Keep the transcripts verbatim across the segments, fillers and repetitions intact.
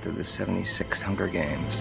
after the seventy-sixth Hunger Games.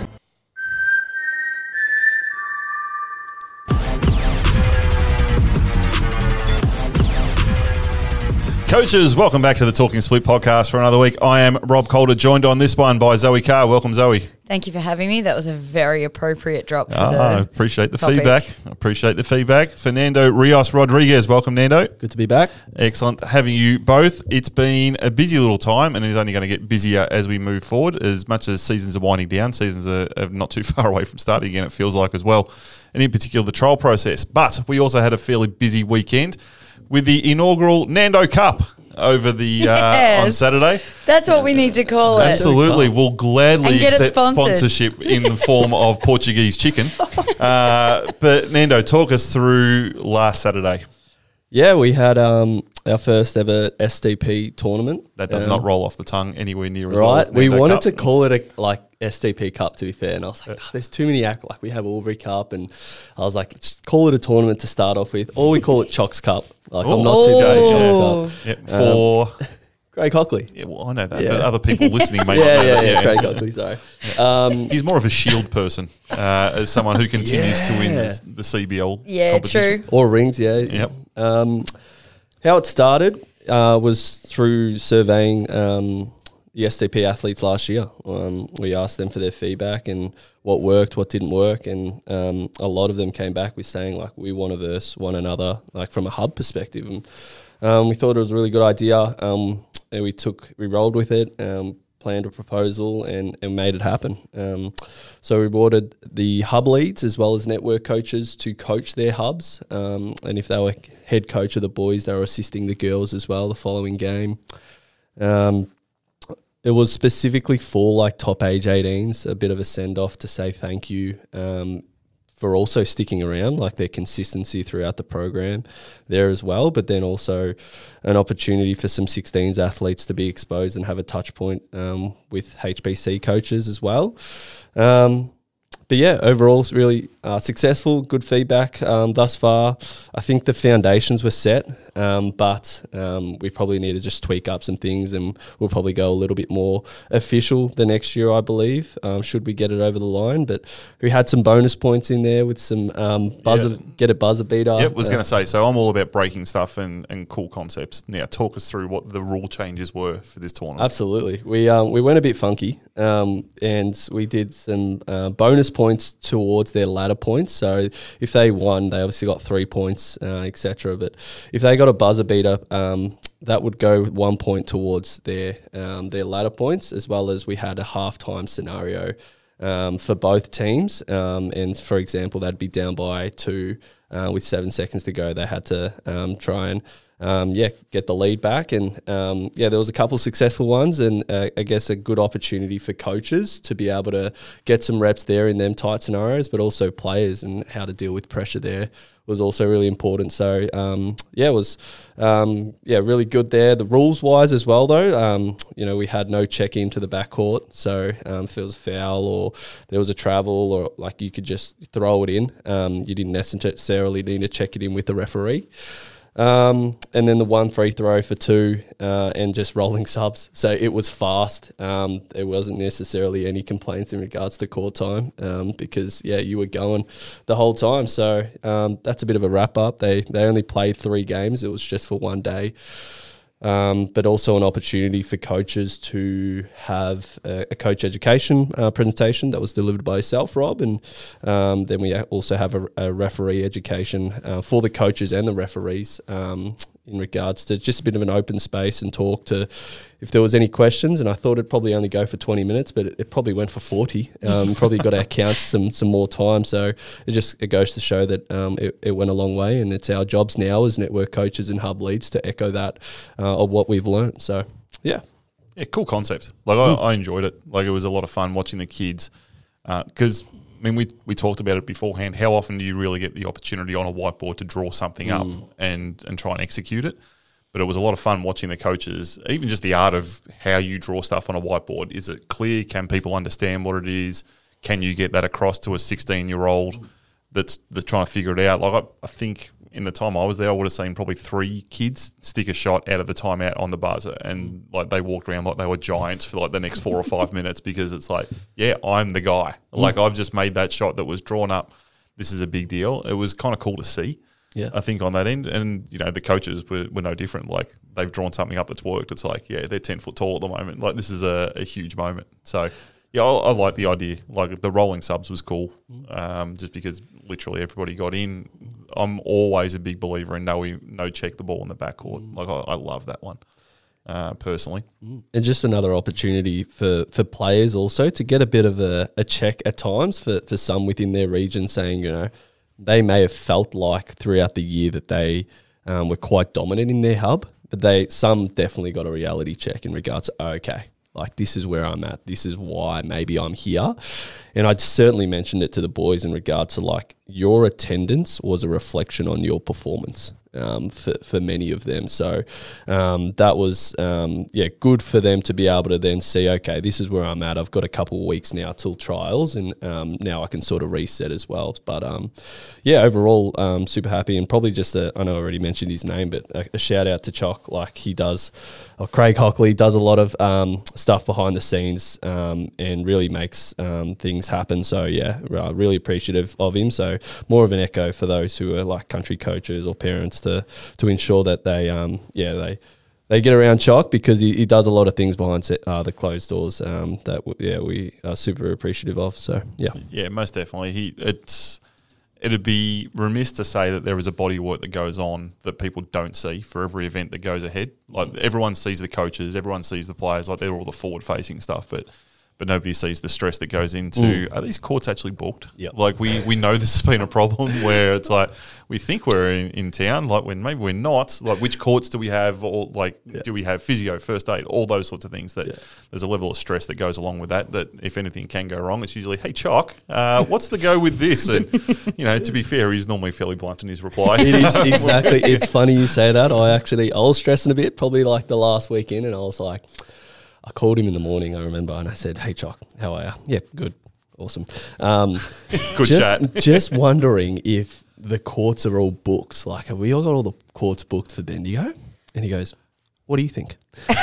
Coaches, welcome back to the Talking Split podcast for another week. I am Rob Calder, joined on this one by Zoe Carr. Welcome, Zoe. Thank you for having me. That was a very appropriate drop for Ah, the I appreciate the topic. feedback. I appreciate the feedback. Fernando Rios Rodriguez, welcome, Nando. Good to be back. Excellent having you both. It's been a busy little time, and it's only going to get busier as we move forward. As much as seasons are winding down, seasons are, are not too far away from starting again, it feels like, as well, and in particular the trial process. But we also had a fairly busy weekend with the inaugural Nando Cup over the Yes. uh, on Saturday. That's what we need to call it. Absolutely. We'll gladly And get it accept sponsored. sponsorship in the form of Portuguese chicken. Uh, but Nando, talk us through last Saturday. Yeah, we had um, our first ever S D P tournament. That does Um, not roll off the tongue anywhere near as well as Right, we Nando wanted Cup. to call it a like S D P Cup, to be fair, and I was like, oh, there's too many act like we have Albury Cup, and I was like, just call it a tournament to start off with, or we call it Chocks Cup. Like Ooh. I'm not too bad at Oh. Chocks Cup. Yeah, for Craig Hockley. yeah, well, I know that. Yeah. The other people listening may Yeah, not know yeah, that. yeah, Craig Hockley. Sorry. Um, He's more of a shield person, uh, as someone who continues to win Yeah. the, the C B L. Yeah, competition. true. or rings, yeah. Yep. Um, how it started uh, was through surveying um, the S D P athletes last year. Um, we asked them for their feedback and what worked, what didn't work, and um, a lot of them came back with saying like we want to verse one another, like from a hub perspective. And um, we thought it was a really good idea, um, and we took we rolled with it. Um, planned a proposal and, and made it happen. Um, so we rewarded the hub leads as well as network coaches to coach their hubs. Um, and if they were head coach of the boys, they were assisting the girls as well the following game. Um, it was specifically for like top age eighteens, a bit of a send off to say thank you um, for also sticking around, like their consistency throughout the program there as well, but then also an opportunity for some sixteens athletes to be exposed and have a touch point um, with H B C coaches as well. Um, but yeah, overall it's really uh, successful, good feedback um, thus far. I think the foundations were set, um, but um, we probably need to just tweak up some things, and we'll probably go a little bit more official the next year, I believe, um, should we get it over the line. But we had some bonus points in there with some um, buzzer, Yeah. get a buzzer beater. Yep, was Uh, going to say, so I'm all about breaking stuff and, and cool concepts. Now, talk us through what the rule changes were for this tournament. Absolutely. We um, we went a bit funky um, and we did some uh, bonus points towards their ladder points. So if they won, they obviously got three points, uh, et cetera. But if they got a buzzer beater, um, that would go one point towards their um, their ladder points, as well as we had a halftime scenario um, for both teams. Um, and for example, they'd be down by two uh, with seven seconds to go. They had to um, try and Um, yeah, get the lead back. And um, yeah, there was a couple successful ones, and uh, I guess a good opportunity for coaches to be able to get some reps there in them tight scenarios, but also players and how to deal with pressure there was also really important. So um, yeah, it was um, yeah really good there. The rules wise as well, though, um, you know, we had no check in to the backcourt. So um, if there was a foul or there was a travel, or like you could just throw it in, um, you didn't necessarily need to check it in with the referee. Um, and then the one free throw for two uh, and just rolling subs. So it was fast. Um, there wasn't necessarily any complaints in regards to court time um, because, yeah, you were going the whole time. So um, that's a bit of a wrap up. They, they only played three games. It was just for one day. Um, but also an opportunity for coaches to have a, a coach education uh, presentation that was delivered by yourself, Rob, and um, then we also have a, a referee education uh, for the coaches and the referees um, in regards to just a bit of an open space and talk to if there was any questions. And I thought it'd probably only go for twenty minutes, but it, it probably went for forty. Um, probably got our count some some more time. So it just it goes to show that um, it, it went a long way, and it's our jobs now as network coaches and hub leads to echo that uh, of what we've learned. So yeah. Yeah, cool concept. Like I, I enjoyed it. Like it was a lot of fun watching the kids because uh, I mean we we talked about it beforehand. How often do you really get the opportunity on a whiteboard to draw something mm. up and and try and execute it? But it was a lot of fun watching the coaches, even just the art of how you draw stuff on a whiteboard. Is it clear? Can people understand what it is? Can you get that across to a sixteen-year-old that's that's trying to figure it out? Like I, I think in the time I was there, I would have seen probably three kids stick a shot out of the timeout on the buzzer, and like they walked around like they were giants for like the next four or five minutes because it's like, yeah, I'm the guy. Like I've just made that shot that was drawn up. This is a big deal. It was kind of cool to see. Yeah. I think on that end, and you know the coaches were, were no different. Like they've drawn something up that's worked. It's like, yeah, they're ten foot tall at the moment. Like this is a, a huge moment. So yeah, I, I like the idea. Like the rolling subs was cool, um, just because literally everybody got in. I'm always a big believer in no no check the ball in the backcourt. Like I, I love that one uh, personally. And just another opportunity for, for players also to get a bit of a, a check at times for, for some within their region, saying, you know, they may have felt like throughout the year that they um, were quite dominant in their hub, but they some definitely got a reality check in regards to, oh, okay, like this is where I'm at. This is why maybe I'm here. And I certainly mentioned it to the boys in regard to like your attendance was a reflection on your performance. Um, for, for many of them. So um, that was, um, yeah, good for them to be able to then see, okay, this is where I'm at. I've got a couple of weeks now till trials, and um, now I can sort of reset as well. But um, yeah, overall, um, super happy, and probably just, a, I know I already mentioned his name, but a, a shout out to Chock. Like he does, or Craig Hockley does a lot of um, stuff behind the scenes um, and really makes um, things happen. So yeah, uh, really appreciative of him. So more of an echo for those who are like country coaches or parents to to ensure that they um yeah they they get around Chock, because he, he does a lot of things behind set, uh, the closed doors um that w- yeah we are super appreciative of. So yeah yeah most definitely. He it's it'd be remiss to say that there is a body of work that goes on that people don't see for every event that goes ahead. Like everyone sees the coaches, everyone sees the players, like they're all the forward facing stuff, but but nobody sees the stress that goes into, mm. are these courts actually booked? Yep. Like we, we know this has been a problem where it's like, we think we're in, in town, like when maybe we're not. Like which courts do we have, or like yeah. do we have physio, first aid, all those sorts of things that yeah. there's a level of stress that goes along with that, that if anything can go wrong, it's usually, hey, Chock, uh, what's the go with this? And, you know, to be fair, he's normally fairly blunt in his reply. It is, exactly. It's funny you say that. I actually, I was stressing a bit, probably like the last weekend, and I was like, I called him in the morning, I remember, and I said, hey, Chock, how are you? Yeah, good. Awesome. Um, good just, chat. Just wondering if the courts are all booked. Like, have we all got all the courts booked for Bendigo? And he goes, what do you think?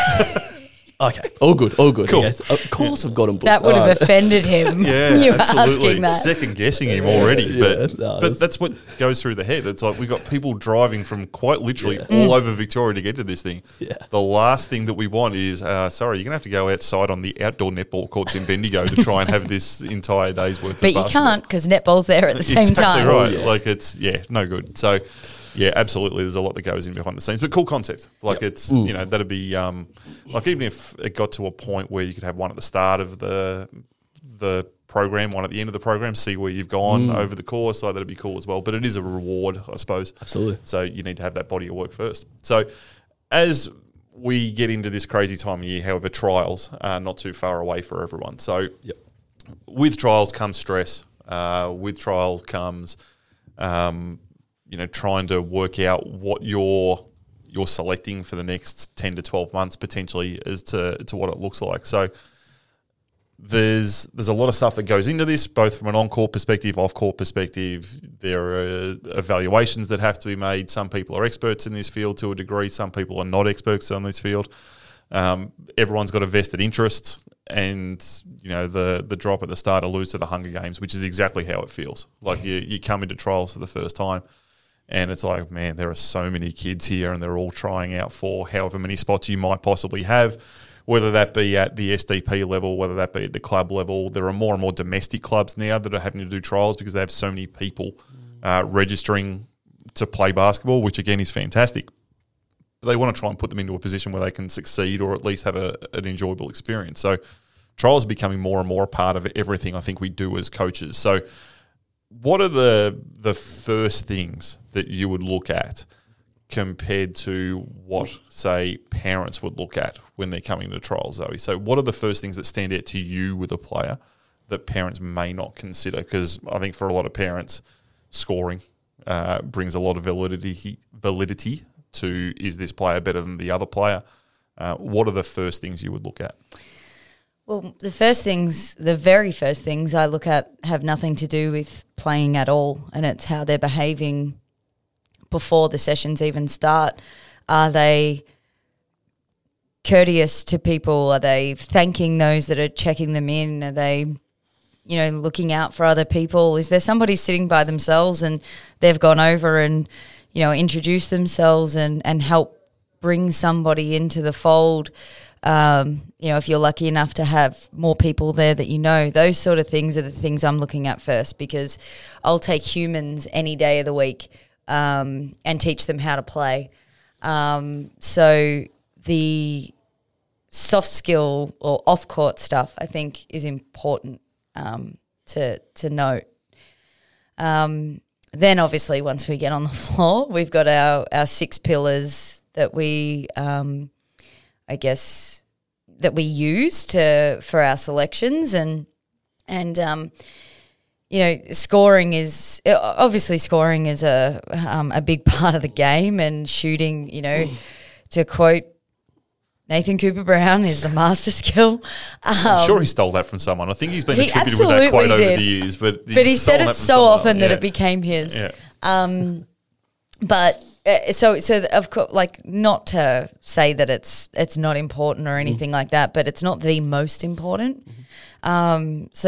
Okay, all good, all good. Cool. Yes, of course I've got them booked. That would have Right. offended him. Yeah, you absolutely. asking that. Second guessing him already, Yeah, but no, but that's what goes through the head. It's like we've got people driving from quite literally all over Victoria to get to this thing. Yeah. The last thing that we want is, uh, sorry, you're gonna have to go outside on the outdoor netball courts in Bendigo to try and have this entire day's worth. But of you basketball. can't, because netball's there at the same Exactly time. right. Oh, yeah. Like it's yeah, no good. So. Yeah, absolutely. There's a lot that goes in behind the scenes, but cool concept. Like Yep. it's you know that'd be um, like even if it got to a point where you could have one at the start of the the program, one at the end of the program, see where you've gone over the course. Like that'd be cool as well. But it is a reward, I suppose. Absolutely. So you need to have that body of work first. So as we get into this crazy time of year, however, trials are not too far away for everyone. So Yep. with trials comes stress. Uh, with trials comes. Um, you know, trying to work out what you're you're selecting for the next ten to twelve months potentially as to, to what it looks like. So there's there's a lot of stuff that goes into this, both from an on-court perspective, off-court perspective. There are evaluations that have to be made. Some people are experts in this field to a degree. Some people are not experts on this field. Um, everyone's got a vested interest, and you know the the drop at the start or lose to the Hunger Games, which is exactly how it feels. Like you you come into trials for the first time, and it's like, man, there are so many kids here and they're all trying out for however many spots you might possibly have, whether that be at the S D P level, whether that be at the club level. There are more and more domestic clubs now that are having to do trials because they have so many people uh, registering to play basketball, which again is fantastic. But they want to try and put them into a position where they can succeed or at least have a, an enjoyable experience. So trials are becoming more and more a part of everything I think we do as coaches. So what are the the first things that you would look at compared to what, say, parents would look at when they're coming to trials, Zoe? So what are the first things that stand out to you with a player that parents may not consider? Because I think for a lot of parents, scoring uh, brings a lot of validity validity to, is this player better than the other player? Uh, what are the first things you would look at? Well, the first things, the very first things I look at have nothing to do with playing at all, and it's how they're behaving before the sessions even start? Are they courteous to people? Are they thanking those that are checking them in? Are they, you know, looking out for other people? Is there somebody sitting by themselves and they've gone over and, you know, introduced themselves and, and help bring somebody into the fold? Um, you know, if you're lucky enough to have more people there that you know, those sort of things are the things I'm looking at first, because I'll take humans any day of the week um, and teach them how to play. Um, so the soft skill or off-court stuff, I think, is important um, to to note. Um, then, obviously, once we get on the floor, we've got our, our six pillars that we, um, I guess, that we use to for our selections, and and um, you know, scoring is obviously scoring is a um, a big part of the game, and shooting, you know, to quote Nathan Cooper Brown, is the master skill. Um, I'm sure he stole that from someone. I think he's been he attributed with that quote absolutely over did. the years, but but he said it so often that Yeah. it became his. Yeah. Um, but uh, so so th- of course, like, not to say that it's it's not important or anything like that, but it's not the most important. Um, so,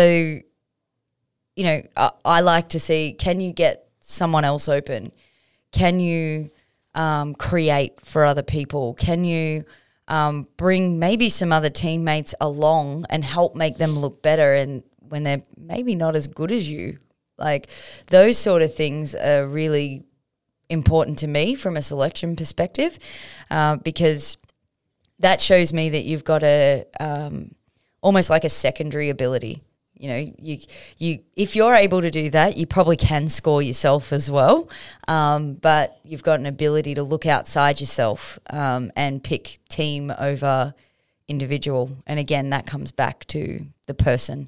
you know, I, I like to see, can you get someone else open? Can you um, create for other people? Can you um, bring maybe some other teammates along and help make them look better, and when they're maybe not as good as you? Like, those sort of things are really important to me from a selection perspective, uh, because that shows me that you've got a um, almost like a secondary ability. You know, you you if you're able to do that, you probably can score yourself as well. Um, but you've got an ability to look outside yourself um, and pick team over individual. And again, that comes back to the person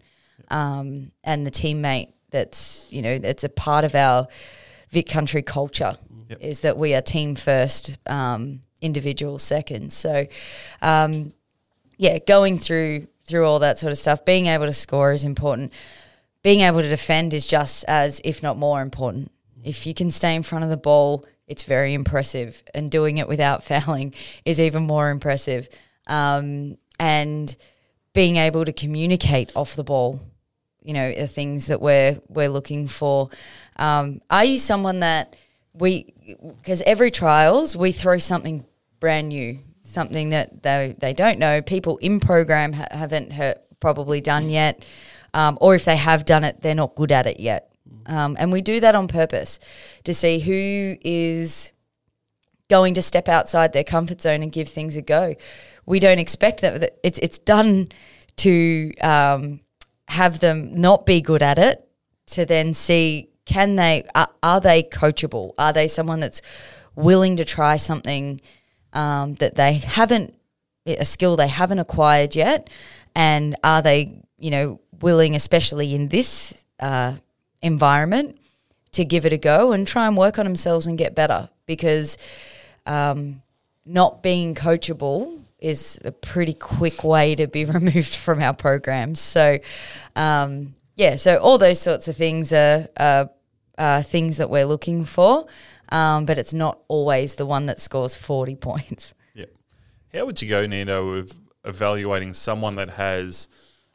um, and the teammate. That's, you know, that's a part of our Vic Country culture. Yep. Is that we are team first, um, individual second. So, um, yeah, going through through all that sort of stuff, being able to score is important. Being able to defend is just as, if not more, important. If you can stay in front of the ball, it's very impressive, and doing it without fouling is even more impressive. Um, and being able to communicate off the ball, you know, are things that we're we're looking for. Um, are you someone that we, because every trials we throw something brand new, something that they they don't know, people in program ha- haven't heard, probably done yet, um, or if they have done it, they're not good at it yet. Um, and we do that on purpose to see who is going to step outside their comfort zone and give things a go. We don't expect that, that it's it's done to um, have them not be good at it, to then see, can they, are, are they coachable? Are they someone that's willing to try something um, that they haven't, a skill they haven't acquired yet? And are they, you know, willing, especially in this uh, environment, to give it a go and try and work on themselves and get better? Because um, not being coachable is a pretty quick way to be removed from our programs. So, um, yeah, so all those sorts of things are, are, are things that we're looking for, um, but it's not always the one that scores forty points. Yeah. How would you go, Nando, with evaluating someone that has,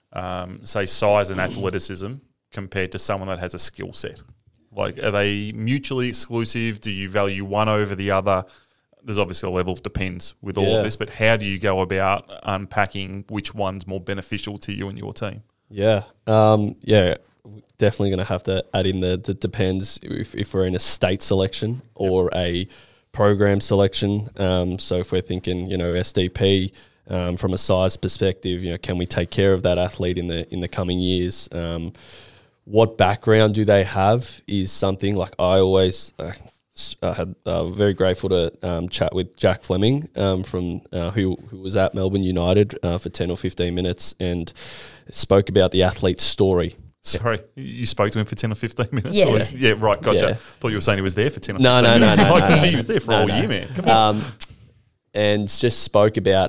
um, say, size and athleticism compared to someone that has a skill set? Like, are they mutually exclusive? Do you value one over the other? There's obviously a level of depends with all Yeah. of this, but how do you go about unpacking which one's more beneficial to you and your team? Yeah, um, yeah, definitely going to have to add in the, the depends if, if we're in a state selection or yep. a program selection. Um, so if we're thinking, you know, S D P um, from a size perspective, you know, can we take care of that athlete in the in the coming years? Um, what background do they have is something like I always. Uh, I had uh, very grateful to um, chat with Jack Fleming um, from uh, who who was at Melbourne United uh, for ten or fifteen minutes and spoke about the athlete's story. Sorry, you spoke to him for ten or fifteen minutes? Yes. Or, yeah, right, gotcha. Yeah. Thought you were saying he was there for ten or No, fifteen no, minutes. no, no, Like, no, no. he was there for No, all no. year, man. Come on. Um, and just spoke about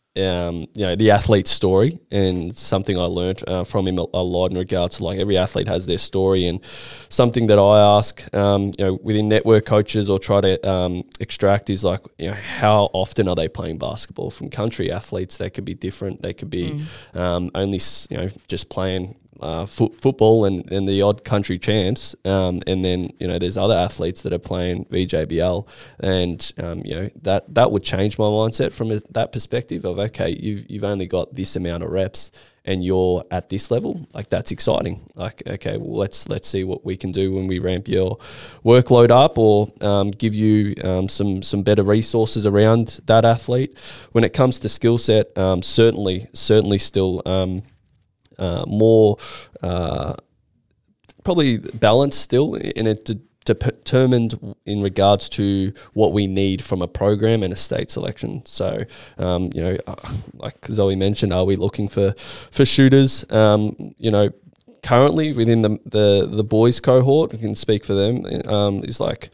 um, you know, the athlete's story, and something I learned uh, from him a, a lot in regards to, like, every athlete has their story, and something that I ask, um, you know, within network coaches or try to um, extract is, like, you know, how often are they playing basketball? From country athletes, they could be different. They could be mm. um, only, you know, just playing Uh, foot, football and, and the odd country champs, um, and then, you know, there's other athletes that are playing V J B L, and um, you know, that that would change my mindset from a, that perspective of, okay, you've you've only got this amount of reps and you're at this level. Like, that's exciting. Like, okay, well, let's let's see what we can do when we ramp your workload up, or um, give you um, some some better resources around that athlete. When it comes to skill set, um, certainly certainly still. Um, Uh, more uh, probably balanced still, and it de- determined in regards to what we need from a program and a state selection. So, um, you know, uh, like Zoe mentioned, are we looking for for shooters? Um, you know, currently within the the, the boys cohort, we can speak for them. Um, is like.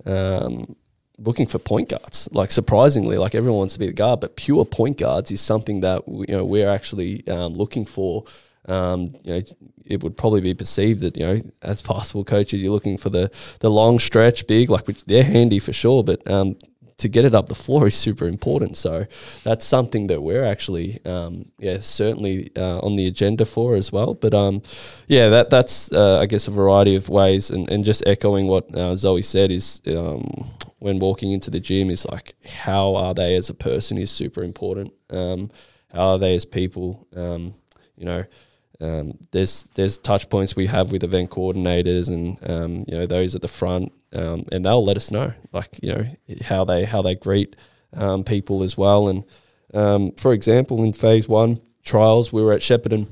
Um, looking for point guards. Like, surprisingly, like, everyone wants to be the guard, but pure point guards is something that, you know, we're actually um, looking for. Um, you know, it would probably be perceived that, you know, as basketball coaches, you're looking for the the long stretch big, like, which they're handy for sure, but um, to get it up the floor is super important. So that's something that we're actually, um, yeah, certainly uh, on the agenda for as well. But um, yeah, that that's uh, I guess a variety of ways, and, and just echoing what uh, Zoe said is, um, when walking into the gym, is like, how are they as a person is super important. Um, how are they as people? Um, you know. Um, there's there's touch points we have with event coordinators and um, you know, those at the front, um, and they'll let us know, like, you know, how they how they greet um, people as well. And um, for example, in phase one trials, we were at Shepparton,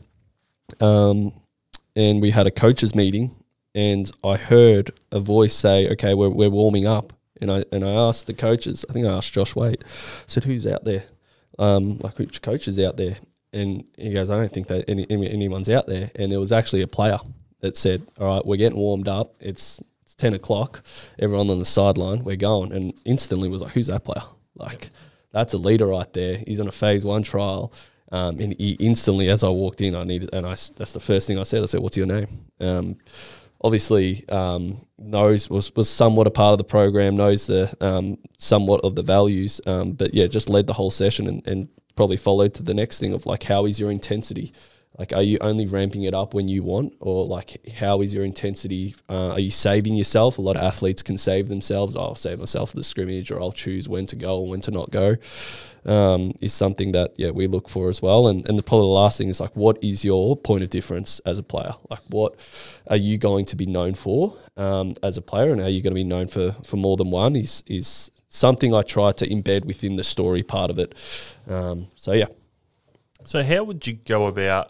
um, and we had a coaches meeting, and I heard a voice say, "Okay, we're we're warming up," and I and I asked the coaches. I think I asked Josh Wade. I said, "Who's out there? Um, like, which coach is out there?" And he goes, "I don't think that any, any anyone's out there." And there was actually a player that said, "All right, we're getting warmed up. It's, it's ten o'clock. Everyone on the sideline, we're going." And instantly was like, "Who's that player?" Like, that's a leader right there. He's on a phase one trial. Um, and he instantly, as I walked in, I needed, and I, that's the first thing I said. I said, "What's your name?" Um, obviously, um, knows, was, was somewhat a part of the program, knows the um, somewhat of the values. Um, but yeah, just led the whole session, and, and probably followed to the next thing of, like, how is your intensity? Like, are you only ramping it up when you want, or, like, how is your intensity? Uh, are you saving yourself? A lot of athletes can save themselves. I'll save myself for the scrimmage, or I'll choose when to go or when to not go. Um, is something that, yeah, we look for as well. And and the, probably the last thing is, like, what is your point of difference as a player? Like, what are you going to be known for um, as a player, and are you going to be known for for more than one? Is is something I try to embed within the story part of it. Um, so, yeah. So how would you go about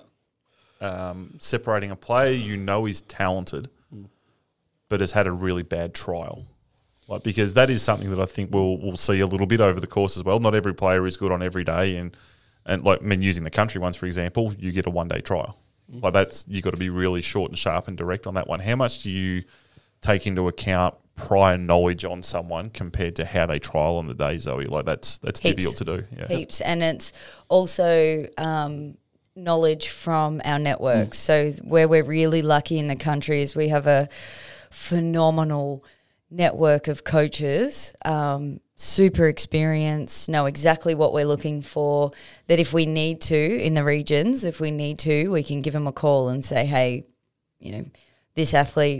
um, separating a player you know is talented mm. but has had a really bad trial? Like, because that is something that I think we'll we'll see a little bit over the course as well. Not every player is good on every day, and and like, I mean, using the country ones for example, you get a one day trial. Mm. Like, that's, you got to be really short and sharp and direct on that one. How much do you take into account prior knowledge on someone compared to how they trial on the day, Zoe? Like, that's that's Heaps. difficult to do. Yeah. Heaps, and it's also um, knowledge from our networks. Mm. So where we're really lucky in the country is we have a phenomenal network of coaches, um, super experienced, know exactly what we're looking for, that if we need to, in the regions, if we need to, we can give them a call and say, "Hey, you know, this athlete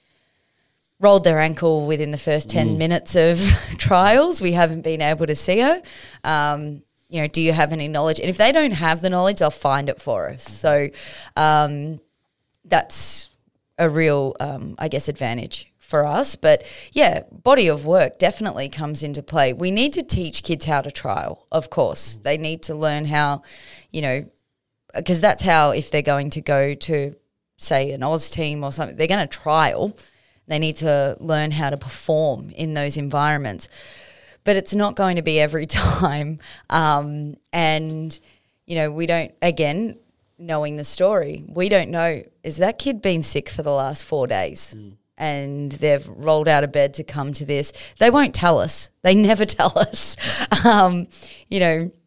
rolled their ankle within the first ten mm. minutes of trials. We haven't been able to see her. Um, you know, do you have any knowledge?" And if they don't have the knowledge, they'll find it for us. So um, that's a real, um, I guess, advantage for us. But yeah, body of work definitely comes into play. We need to teach kids how to trial, of course. They need to learn how, you know, because that's how, if they're going to go to, say, an Oz team or something, they're going to trial. They need to learn how to perform in those environments. But it's not going to be every time. Um, and, you know, we don't, again, knowing the story, we don't know, is that kid been sick for the last four days? Mm. And they've rolled out of bed to come to this. They won't tell us. They never tell us. Um, you know,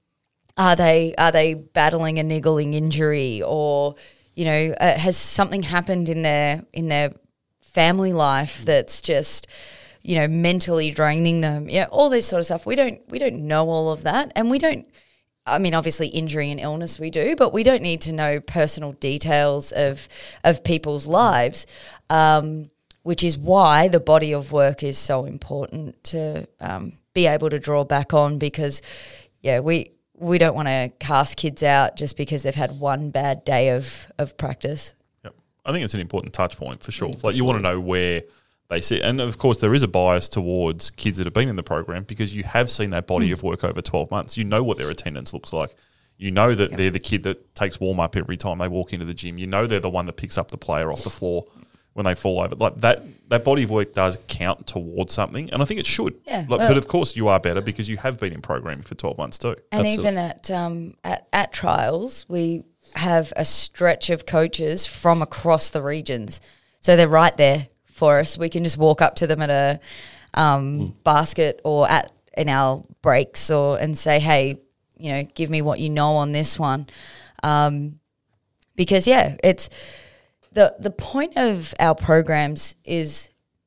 Are they are they battling a niggling injury, or you know, uh, has something happened in their in their family life that's just, you know, mentally draining them? You know, all this sort of stuff. We don't we don't know all of that, and we don't. I mean, obviously, injury and illness we do, but we don't need to know personal details of of people's lives, um, which is why the body of work is so important to um, be able to draw back on. Because, yeah, we. We don't want to cast kids out just because they've had one bad day of, of practice. Yep. I think it's an important touch point for sure. Mm, like you want to know where they sit. And of course there is a bias towards kids that have been in the program because you have seen that body mm. of work over twelve months. You know what their attendance looks like. You know that yep. they're the kid that takes warm up every time they walk into the gym. You know they're the one that picks up the player off the floor when they fall over. Like that that body of work does count towards something, and I think it should. Yeah, like, well, but of course you are better because you have been in programming for twelve months too. And Absolutely. even at, um, at at trials, we have a stretch of coaches from across the regions. So they're right there for us. We can just walk up to them at a um, mm. basket or at in our breaks or and say, hey, you know, give me what you know on this one. Um, because, yeah, it's – The the point of our programs is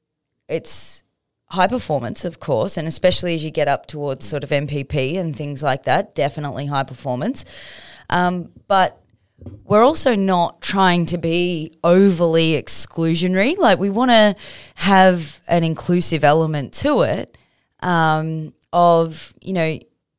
it's high performance, of course, and especially as you get up towards sort of M P P and things like that, definitely high performance. Um, but we're also not trying to be overly exclusionary. Like we want to have an inclusive element to it um, of, you know,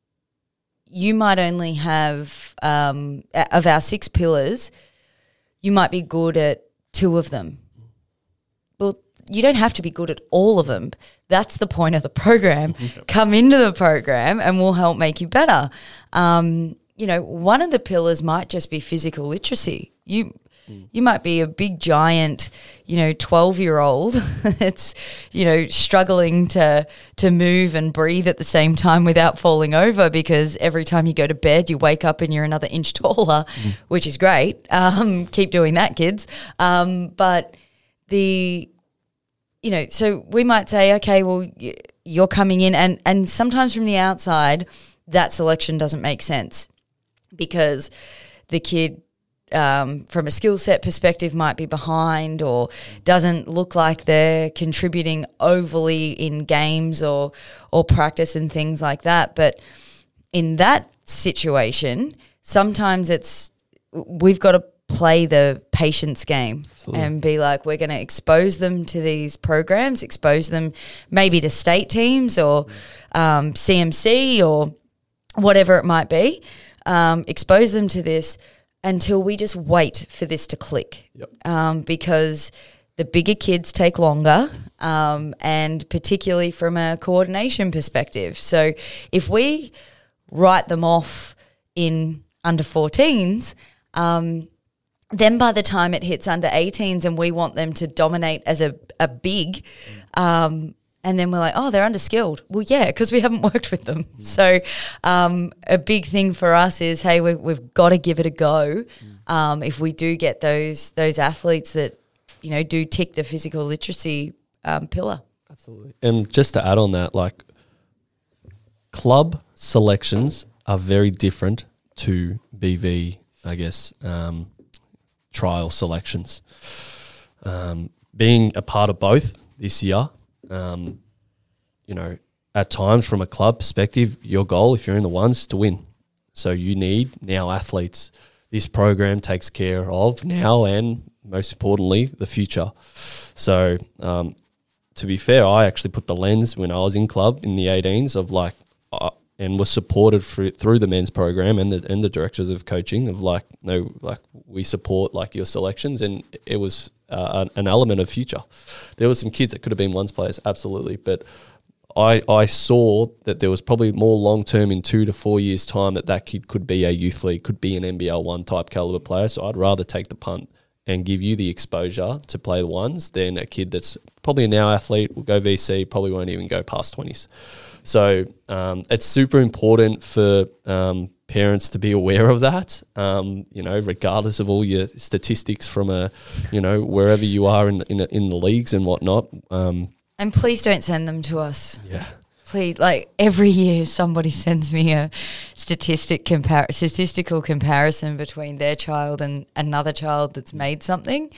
you might only have, um, of our six pillars – you might be good at two of them. Well, you don't have to be good at all of them. That's the point of the program. Yep. Come into the program and we'll help make you better. Um, you know, one of the pillars might just be physical literacy. You mm. you might be a big giant, you know, twelve-year-old that's, you know, struggling to to move and breathe at the same time without falling over because every time you go to bed you wake up and you're another inch taller, mm. which is great. Um, keep doing that, kids. Um, but the, you know, so we might say, okay, well, you're coming in and, and sometimes from the outside that selection doesn't make sense because the kid Um, from a skill set perspective might be behind or doesn't look like they're contributing overly in games or or practice and things like that. But in that situation, sometimes it's we've got to play the patience game. Absolutely. And be like, we're going to expose them to these programs, expose them maybe to state teams or um, C M C or whatever it might be, um, expose them to this until we just wait for this to click. Yep. Um, because the bigger kids take longer, um, and particularly from a coordination perspective. So if we write them off in under fourteens, um, then by the time it hits under eighteens and we want them to dominate as a, a big, um, and then we're like, oh, they're underskilled. Well, yeah, because we haven't worked with them. Mm. So um, a big thing for us is, hey, we, we've got to give it a go. Mm. Um, if we do get those those athletes that, you know, do tick the physical literacy um, pillar. Absolutely. And just to add on that, like club selections are very different to B V, I guess, um, trial selections. Um, being a part of both this year, Um, you know, at times from a club perspective, your goal, if you're in the ones, is to win. So you need now athletes. This program takes care of now and most importantly, the future. So um, to be fair, I actually put the lens when I was in club in the eighteens of like, uh, and was supported through, through the men's program and the and the directors of coaching of like, no, like we support like your selections, and it was uh, an, an element of future. There were some kids that could have been ones players, absolutely, but I I saw that there was probably more long term in two to four years time that that kid could be a youth league, could be an N B L one type caliber player. So I'd rather take the punt and give you the exposure to play the ones than a kid that's probably a now athlete, will go V C, probably won't even go past twenties. So um, it's super important for um, parents to be aware of that, um, you know, regardless of all your statistics from a, you know, wherever you are in in, in the leagues and whatnot. Um, and please don't send them to us. Yeah. please, like every year somebody sends me a statistic compar- statistical comparison between their child and another child that's made something.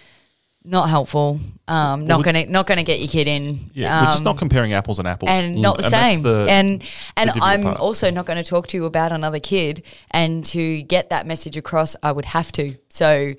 Not helpful. Um, not Well, gonna not gonna get your kid in. Yeah, we're just Um, not comparing apples and apples. and not the And that's same. the- and and difficult I'm part. also not going to talk to you about another kid. And to get that message across, I would have to. So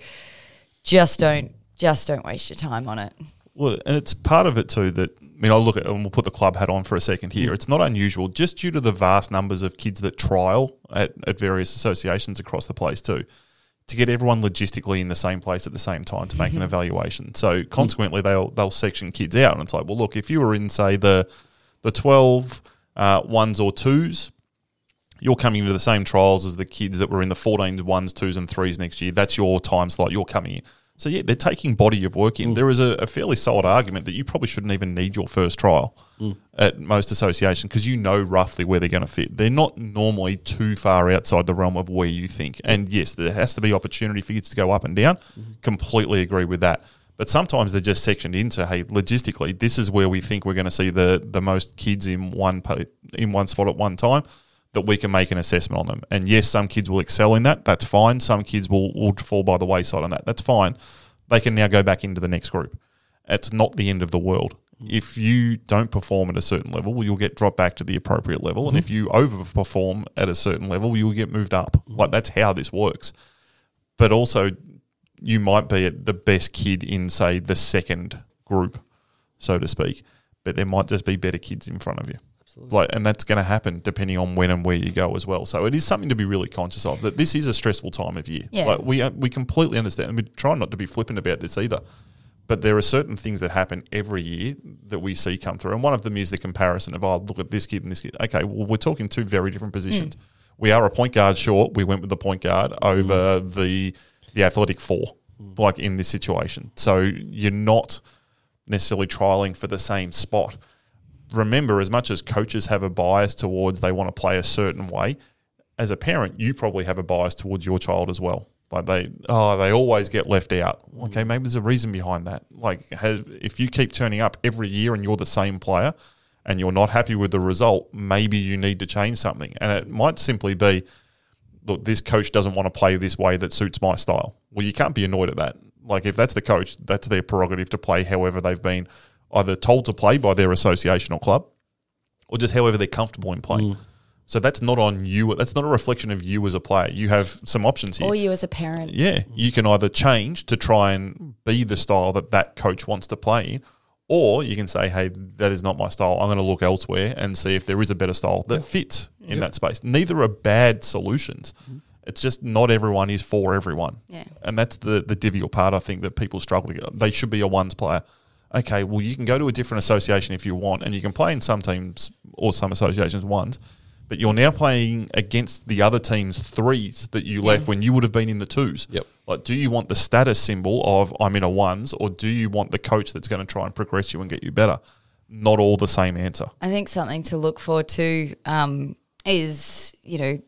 just don't just don't waste your time on it. Well, and it's part of it too that, I mean, I'll look at, and we'll put the club hat on for a second here. It's not unusual, just due to the vast numbers of kids that trial at, at various associations across the place too, to get everyone logistically in the same place at the same time to make an evaluation. So consequently, they'll they'll section kids out, and it's like, well, look, if you were in, say, the the twelve uh, ones or twos, you're coming into the same trials as the kids that were in the fourteen ones, twos, and threes next year. That's your time slot. You're coming in. So, yeah, they're taking body of work in. Mm. There is a, a fairly solid argument that you probably shouldn't even need your first trial mm. at most associations because you know roughly where they're going to fit. They're not normally too far outside the realm of where you think. And, yes, there has to be opportunity for kids to go up and down. Mm-hmm. Completely agree with that. But sometimes they're just sectioned into, hey, logistically, this is where we think we're going to see the the most kids in one in one spot at one time, that we can make an assessment on them. And yes, some kids will excel in that. That's fine. Some kids will, will fall by the wayside on that. That's fine. They can now go back into the next group. It's not the end of the world. Mm-hmm. If you don't perform at a certain level, well, you'll get dropped back to the appropriate level. Mm-hmm. And if you overperform at a certain level, you'll get moved up. Mm-hmm. Like, that's how this works. But also, you might be the best kid in, say, the second group, so to speak, but there might just be better kids in front of you. Like, and that's going to happen depending on when and where you go as well. So it is something to be really conscious of, that this is a stressful time of year. Yeah. Like, we uh, we completely understand, and we try not to be flippant about this either. But there are certain things that happen every year that we see come through. And one of them is the comparison of, oh, look at this kid and this kid. Okay, well, we're talking two very different positions. Mm. We are a point guard short. We went with the point guard over mm. the the athletic four, mm. like in this situation. So you're not necessarily trialing for the same spot. Remember, as much as coaches have a bias towards they want to play a certain way, as a parent, you probably have a bias towards your child as well. Like, they, oh, they always get left out. Okay, maybe there's a reason behind that. Like, have, if you keep turning up every year and you're the same player and you're not happy with the result, maybe you need to change something. And it might simply be, look, this coach doesn't want to play this way that suits my style. Well, you can't be annoyed at that. Like, if that's the coach, that's their prerogative to play however they've been either told to play by their association or club, or just however they're comfortable in playing. Mm. So that's not on you. That's not a reflection of you as a player. You have some options here. Or you as a parent. Yeah. You can either change to try and be the style that that coach wants to play in, or you can say, hey, that is not my style. I'm going to look elsewhere and see if there is a better style that fits in yep. that space. Neither are bad solutions. Mm. It's just not everyone is for everyone. Yeah. And that's the, the trivial part, I think, that people struggle to get. They should be a ones player. Okay, well, you can go to a different association if you want, and you can play in some teams or some associations ones, but you're now playing against the other team's threes that you yeah. left when you would have been in the twos. Yep. Like, do you want the status symbol of I'm in a ones, or do you want the coach that's going to try and progress you and get you better? Not all the same answer. I think something to look for too um, is, you know,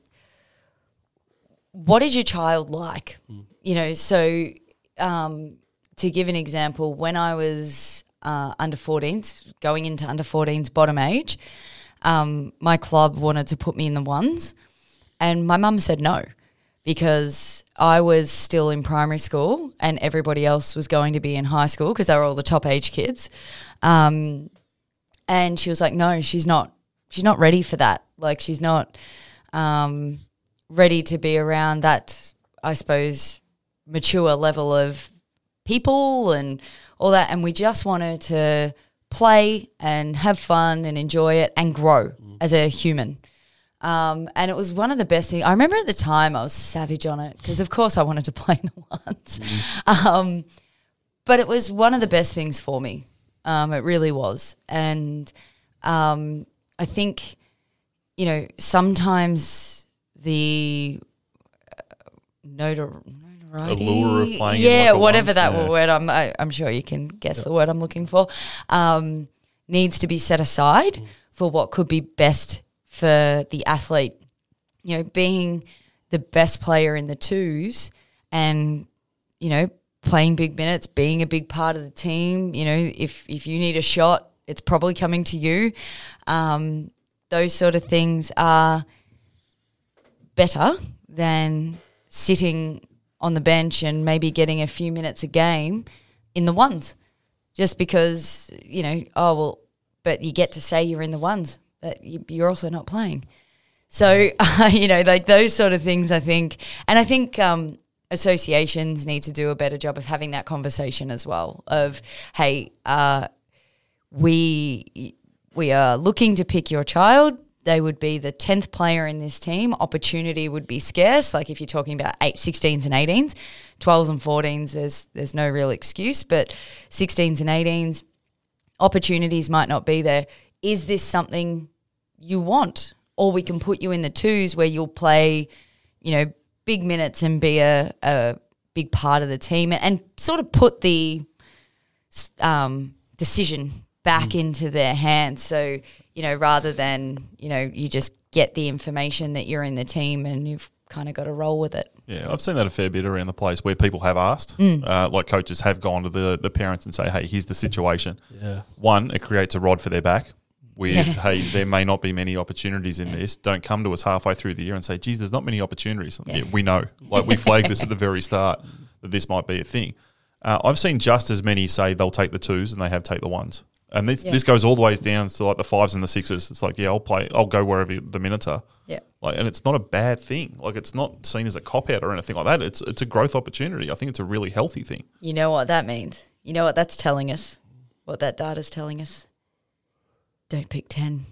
what is your child like? Mm. You know, so... Um, to give an example, when I was uh, under fourteens, going into under fourteens bottom age, um, my club wanted to put me in the ones, and my mum said no because I was still in primary school and everybody else was going to be in high school because they were all the top age kids. Um, and she was like, no, she's not, she's not ready for that. Like, she's not um, ready to be around that, I suppose, mature level of people and all that, and we just wanted to play and have fun and enjoy it and grow mm. as a human. Um, and it was one of the best things. I remember at the time I was savage on it because, of course, I wanted to play in the ones. Mm. Um, but it was one of the best things for me. Um, it really was. And um, I think, you know, sometimes the uh, notor- Variety. allure of playing yeah, in like whatever ones, that yeah. word I'm I, I'm sure you can guess yep. the word I'm looking for, um, needs to be set aside mm. for what could be best for the athlete. You know, being the best player in the twos and, you know, playing big minutes, being a big part of the team. You know, if if you need a shot, it's probably coming to you. Um, those sort of things are better than sitting on the bench and maybe getting a few minutes a game in the ones, just because, you know, oh, well, but you get to say you're in the ones, but you, you're also not playing. So, uh, you know, like those sort of things, I think. And I think um, associations need to do a better job of having that conversation as well of, hey, uh, we we are looking to pick your child. They would be the tenth player in this team. Opportunity would be scarce. Like if you're talking about eight, sixteens and eighteens, twelves and fourteens, there's there's no real excuse. But sixteens and eighteens, opportunities might not be there. Is this something you want? Or we can put you in the twos where you'll play, you know, big minutes and be a, a big part of the team and, and sort of put the um, decision back mm. into their hands. So, you know, rather than, you know, you just get the information that you're in the team and you've kind of got to roll with it. Yeah, I've seen that a fair bit around the place where people have asked, mm. uh, like coaches have gone to the, the parents and say, hey, here's the situation. Yeah. One, it creates a rod for their back with, yeah. hey, there may not be many opportunities in yeah. this. Don't come to us halfway through the year and say, geez, there's not many opportunities. Yeah. Yeah, we know. Like we flagged this at the very start that this might be a thing. Uh, I've seen just as many say they'll take the twos and they have take the ones. And this yeah. this goes all the ways down to like the fives and the sixes. It's like, yeah, I'll play, I'll go wherever the minutes are. Yeah. Like, and it's not a bad thing. Like, it's not seen as a cop out or anything like that. It's it's a growth opportunity. I think it's a really healthy thing. You know what that means? You know what that's telling us? What that data's telling us? Don't pick ten.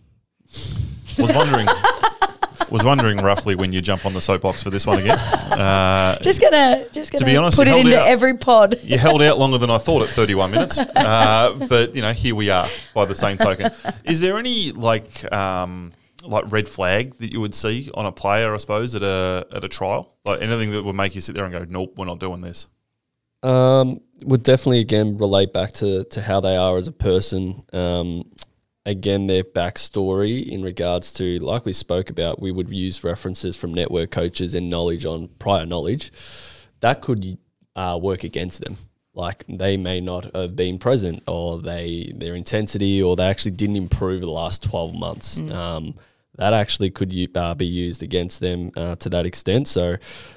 Was wondering. Was wondering roughly when you jump on the soapbox for this one again. Uh, just gonna, just gonna to be honest, put it into out, every pod. You held out longer than I thought at thirty-one minutes, uh, but you know, here we are. By the same token, is there any like um, like red flag that you would see on a player, I suppose, at a at a trial, like anything that would make you sit there and go, nope, we're not doing this? Um, would definitely again relate back to to how they are as a person. Um, Again, their backstory in regards to, like we spoke about, we would use references from network coaches and knowledge on prior knowledge. That could uh, work against them. Like they may not have been present, or they their intensity, or they actually didn't improve the last twelve months. Mm. Um, that actually could uh, be used against them uh, to that extent. So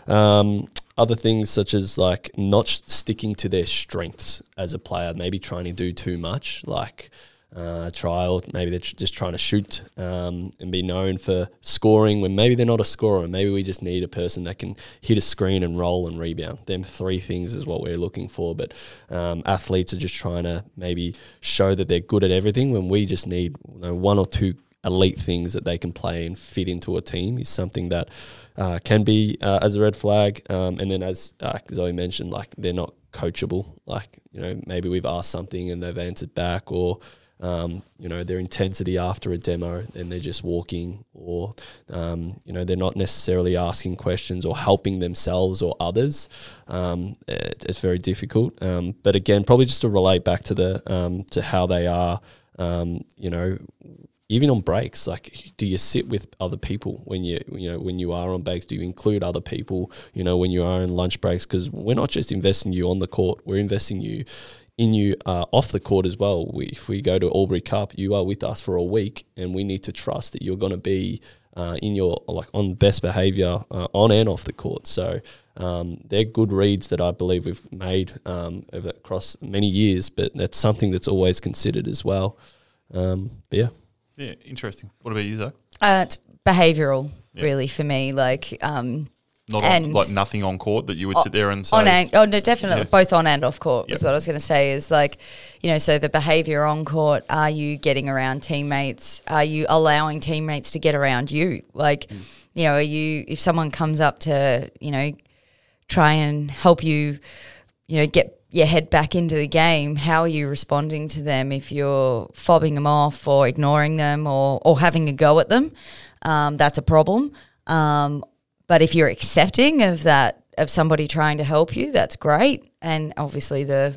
um, other things such as like not sticking to their strengths as a player, maybe trying to do too much, like Uh, trial, maybe they're tr- just trying to shoot um, and be known for scoring when maybe they're not a scorer. Maybe we just need a person that can hit a screen and roll and rebound. Them three things is what we're looking for. But um, athletes are just trying to maybe show that they're good at everything when we just need, you know, one or two elite things that they can play and fit into a team is something that uh, can be uh, as a red flag. Um, and then as uh, Zoe mentioned, like they're not coachable. Like, you know, maybe we've asked something and they've answered back, or Um, you know, their intensity after a demo and they're just walking, or, um, you know, they're not necessarily asking questions or helping themselves or others. Um, it, it's very difficult. Um, but again, probably just to relate back to the um, to how they are, um, you know, even on breaks, like do you sit with other people when you, you know, when you are on breaks? Do you include other people, you know, when you are in lunch breaks? Because we're not just investing you on the court, we're investing you in you uh, off the court as well. We, if we go to Albury Cup, you are with us for a week, and we need to trust that you're going to be uh, in your like on best behaviour uh, on and off the court. So um, they're good reads that I believe we've made um, over across many years, but that's something that's always considered as well. Um, but yeah, yeah, interesting. What about you, Zoe? Uh, it's behavioural, yeah. really, for me. Like. Um, Not on, like nothing on court that you would sit there and say? On and, oh, no, definitely. Yeah. Both on and off court yep. is what I was going to say is like, you know, so the behaviour on court, are you getting around teammates? Are you allowing teammates to get around you? Like, mm. you know, are you, if someone comes up to, you know, try and help you, you know, get your head back into the game, how are you responding to them if you're fobbing them off or ignoring them or, or having a go at them? Um, that's a problem. Um But if you're accepting of that, of somebody trying to help you, that's great. And obviously the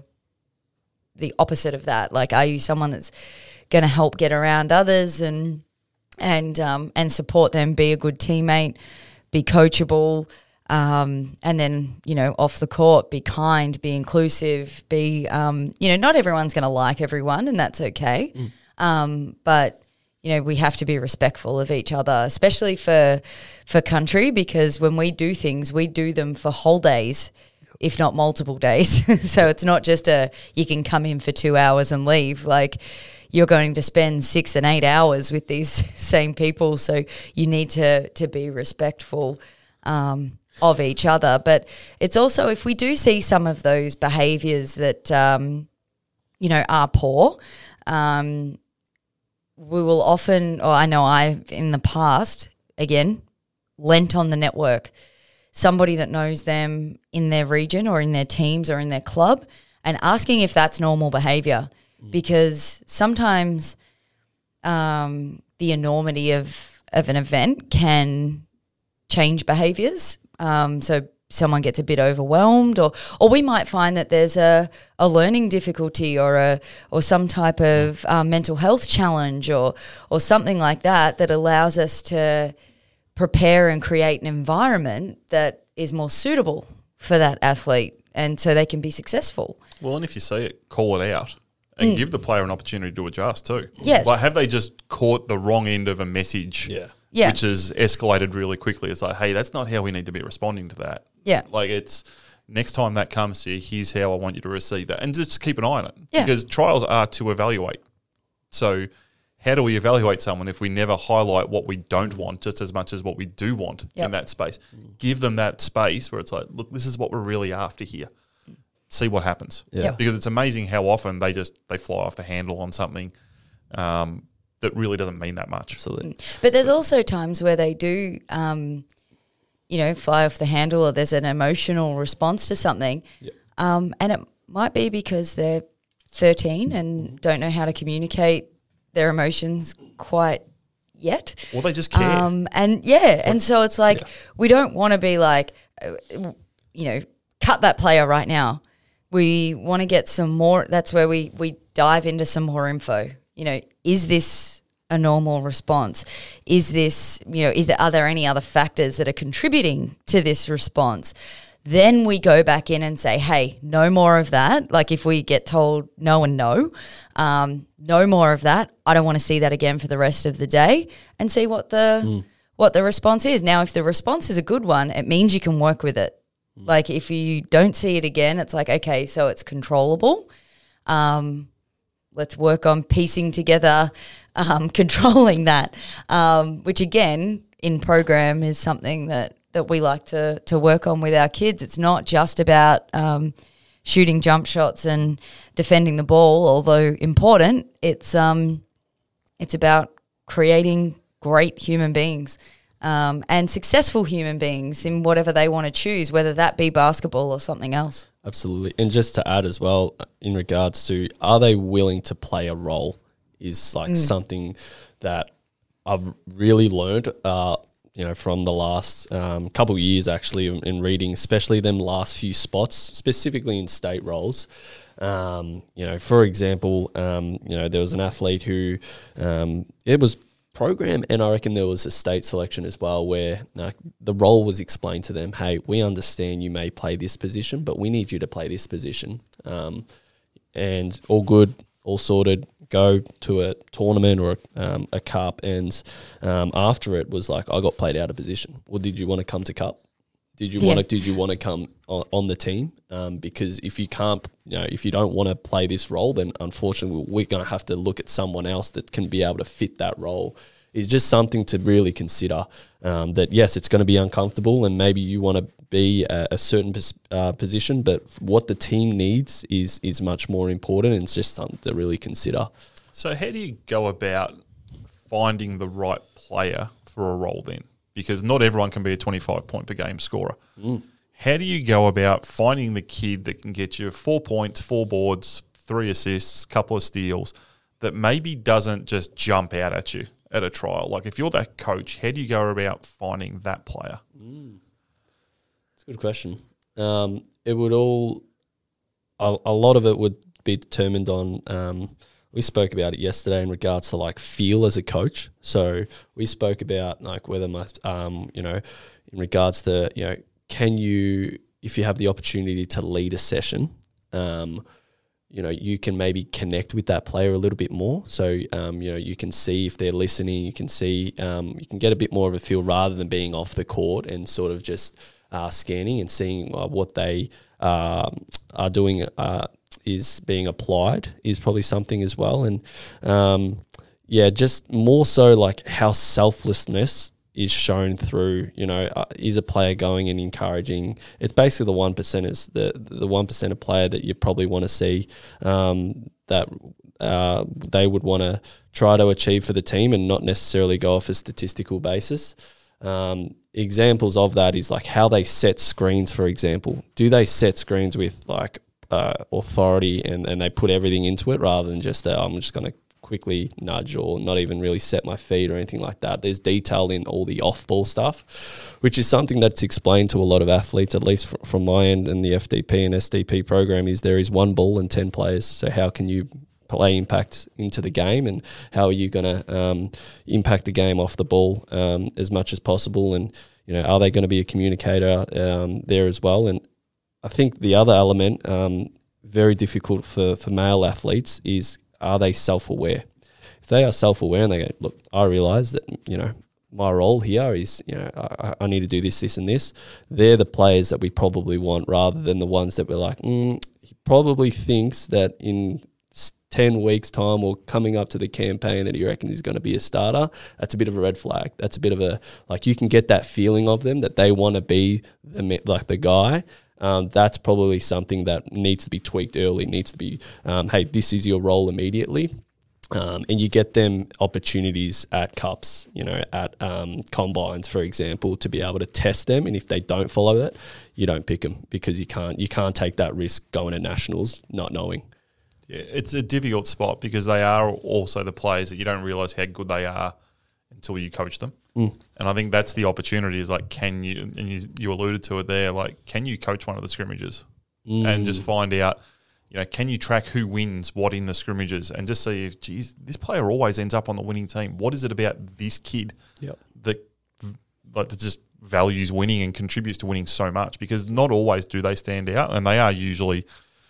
the opposite of that, like, are you someone that's going to help get around others and and um, and support them, be a good teammate, be coachable, um, and then, you know, off the court, be kind, be inclusive, be, um, you know, not everyone's going to like everyone, and that's okay. Mm. Um, but you know, we have to be respectful of each other, especially for for country, because when we do things, we do them for whole days, if not multiple days. So it's not just a you can come in for two hours and leave. Like, you're going to spend six and eight hours with these same people, so you need to to be respectful um, of each other. But it's also, if we do see some of those behaviours that um, you know are poor. Um, we will often, or I know I've in the past, again, lent on the network, somebody that knows them in their region or in their teams or in their club, and asking if that's normal behaviour, mm. because sometimes um, the enormity of, of an event can change behaviours. Um, so someone gets a bit overwhelmed, or or we might find that there's a, a learning difficulty or a or some type of uh, mental health challenge or or something like that that allows us to prepare and create an environment that is more suitable for that athlete, and so they can be successful. Well, and if you see it, call it out and Mm. give the player an opportunity to adjust too. Yes. Like, have they just caught the wrong end of a message? Yeah. Yeah. Which has escalated really quickly. It's like, hey, that's not how we need to be responding to that. Yeah. Like, it's next time that comes to you, here's how I want you to receive that. And just keep an eye on it. Yeah. Because trials are to evaluate. So how do we evaluate someone if we never highlight what we don't want just as much as what we do want Yep. in that space? Give them that space where it's like, look, this is what we're really after here. See what happens. Yeah. Yep. Because it's amazing how often they just they fly off the handle on something um, that really doesn't mean that much. Absolutely. But there's also times where they do, um, you know, fly off the handle, or there's an emotional response to something. Yeah. Um, and it might be because they're thirteen and don't know how to communicate their emotions quite yet. Or they just care. Um, and yeah, and so it's like, we don't want to be like, uh, you know, cut that player right now. We want to get some more. That's where we, we dive into some more info. You know, is this a normal response? Is this, you know, is there, are there any other factors that are contributing to this response? Then we go back in and say, hey, no more of that. Like, if we get told no and no, um, no more of that. I don't want to see that again for the rest of the day, and see what the mm. what the response is. Now, if the response is a good one, it means you can work with it. Mm. Like, if you don't see it again, it's like, okay, so it's controllable. Um, let's work on piecing together, um, controlling that, um, which again in program is something that, that we like to to work on with our kids. It's not just about um, shooting jump shots and defending the ball, although important. It's um, it's about creating great human beings um, and successful human beings in whatever they want to choose, whether that be basketball or something else. Absolutely. And just to add as well, in regards to, are they willing to play a role, is like mm. something that I've really learned, uh, you know, from the last um, couple of years actually in, in reading, especially them last few spots, specifically in state roles. Um, you know, for example, um, you know, there was an athlete who um, it was program, and I reckon there was a state selection as well, where uh, the role was explained to them. Hey, we understand you may play this position, but we need you to play this position. Um, and all good, all sorted. Go to a tournament or um, a cup, and um, after it was like, I got played out of position. Well, did you want to come to cup? Did you Yeah. want to? Did you want to come on, on the team? Um, because if you can't, you know, if you don't want to play this role, then unfortunately we're going to have to look at someone else that can be able to fit that role. Is just something to really consider. Um, that yes, it's going to be uncomfortable, and maybe you want to be a, a certain pos- uh, position, but what the team needs is is much more important, and it's just something to really consider. So how do you go about finding the right player for a role then? Because not everyone can be a twenty-five point per game scorer. Mm. How do you go about finding the kid that can get you four points, four boards, three assists, couple of steals, that maybe doesn't just jump out at you at a trial? Like, if you're that coach, how do you go about finding that player? Mm. It's a good question. Um, it would all, a, a lot of it would be determined on, um, we spoke about it yesterday in regards to like feel as a coach. So we spoke about like whether my, um, you know, in regards to, you know, can you, if you have the opportunity to lead a session, um, you know, you can maybe connect with that player a little bit more. So, um, you know, you can see if they're listening, you can see, um, you can get a bit more of a feel rather than being off the court and sort of just uh, scanning and seeing uh, what they uh, are doing uh, is being applied is probably something as well. And, um, yeah, just more so like how selflessness is shown through, you know, uh, is a player going and encouraging. It's basically the one percenters, the the one percenter player that you probably want to see um, that uh, they would want to try to achieve for the team and not necessarily go off a statistical basis. Um, examples of that is like how they set screens, for example. Do they set screens with like uh, authority and, and they put everything into it rather than just, uh, I'm just going to quickly nudge or not even really set my feet or anything like that. There's detail in all the off-ball stuff, which is something that's explained to a lot of athletes, at least fr- from my end and the F D P and S D P program, is there is one ball and ten players. So how can you play impact into the game and how are you going to um, impact the game off the ball um, as much as possible? And, you know, are they going to be a communicator um, there as well? And I think the other element, um, very difficult for, for male athletes, is are they self-aware? If they are self-aware and they go, look, I realise that, you know, my role here is, you know, I, I need to do this, this and this. They're the players that we probably want rather than the ones that we're like, mm, he probably thinks that in ten weeks' time or coming up to the campaign that he reckons he's going to be a starter. That's a bit of a red flag. That's a bit of a, like, you can get that feeling of them that they want to be the, like the guy. Um, that's probably something that needs to be tweaked early, needs to be, um, hey, this is your role immediately. Um, and you get them opportunities at cups, you know, at um, combines, for example, to be able to test them. And if they don't follow that, you don't pick them because you can't you can't take that risk going to nationals not knowing. Yeah, it's a difficult spot because they are also the players that you don't realise how good they are until you coach them. Mm. And I think that's the opportunity is like, can you, and you, you alluded to it there, like, can you coach one of the scrimmages mm. and just find out, you know, can you track who wins what in the scrimmages and just see if, geez, this player always ends up on the winning team. What is it about this kid yep. that, like, that just values winning and contributes to winning so much? Because not always do they stand out, and they are usually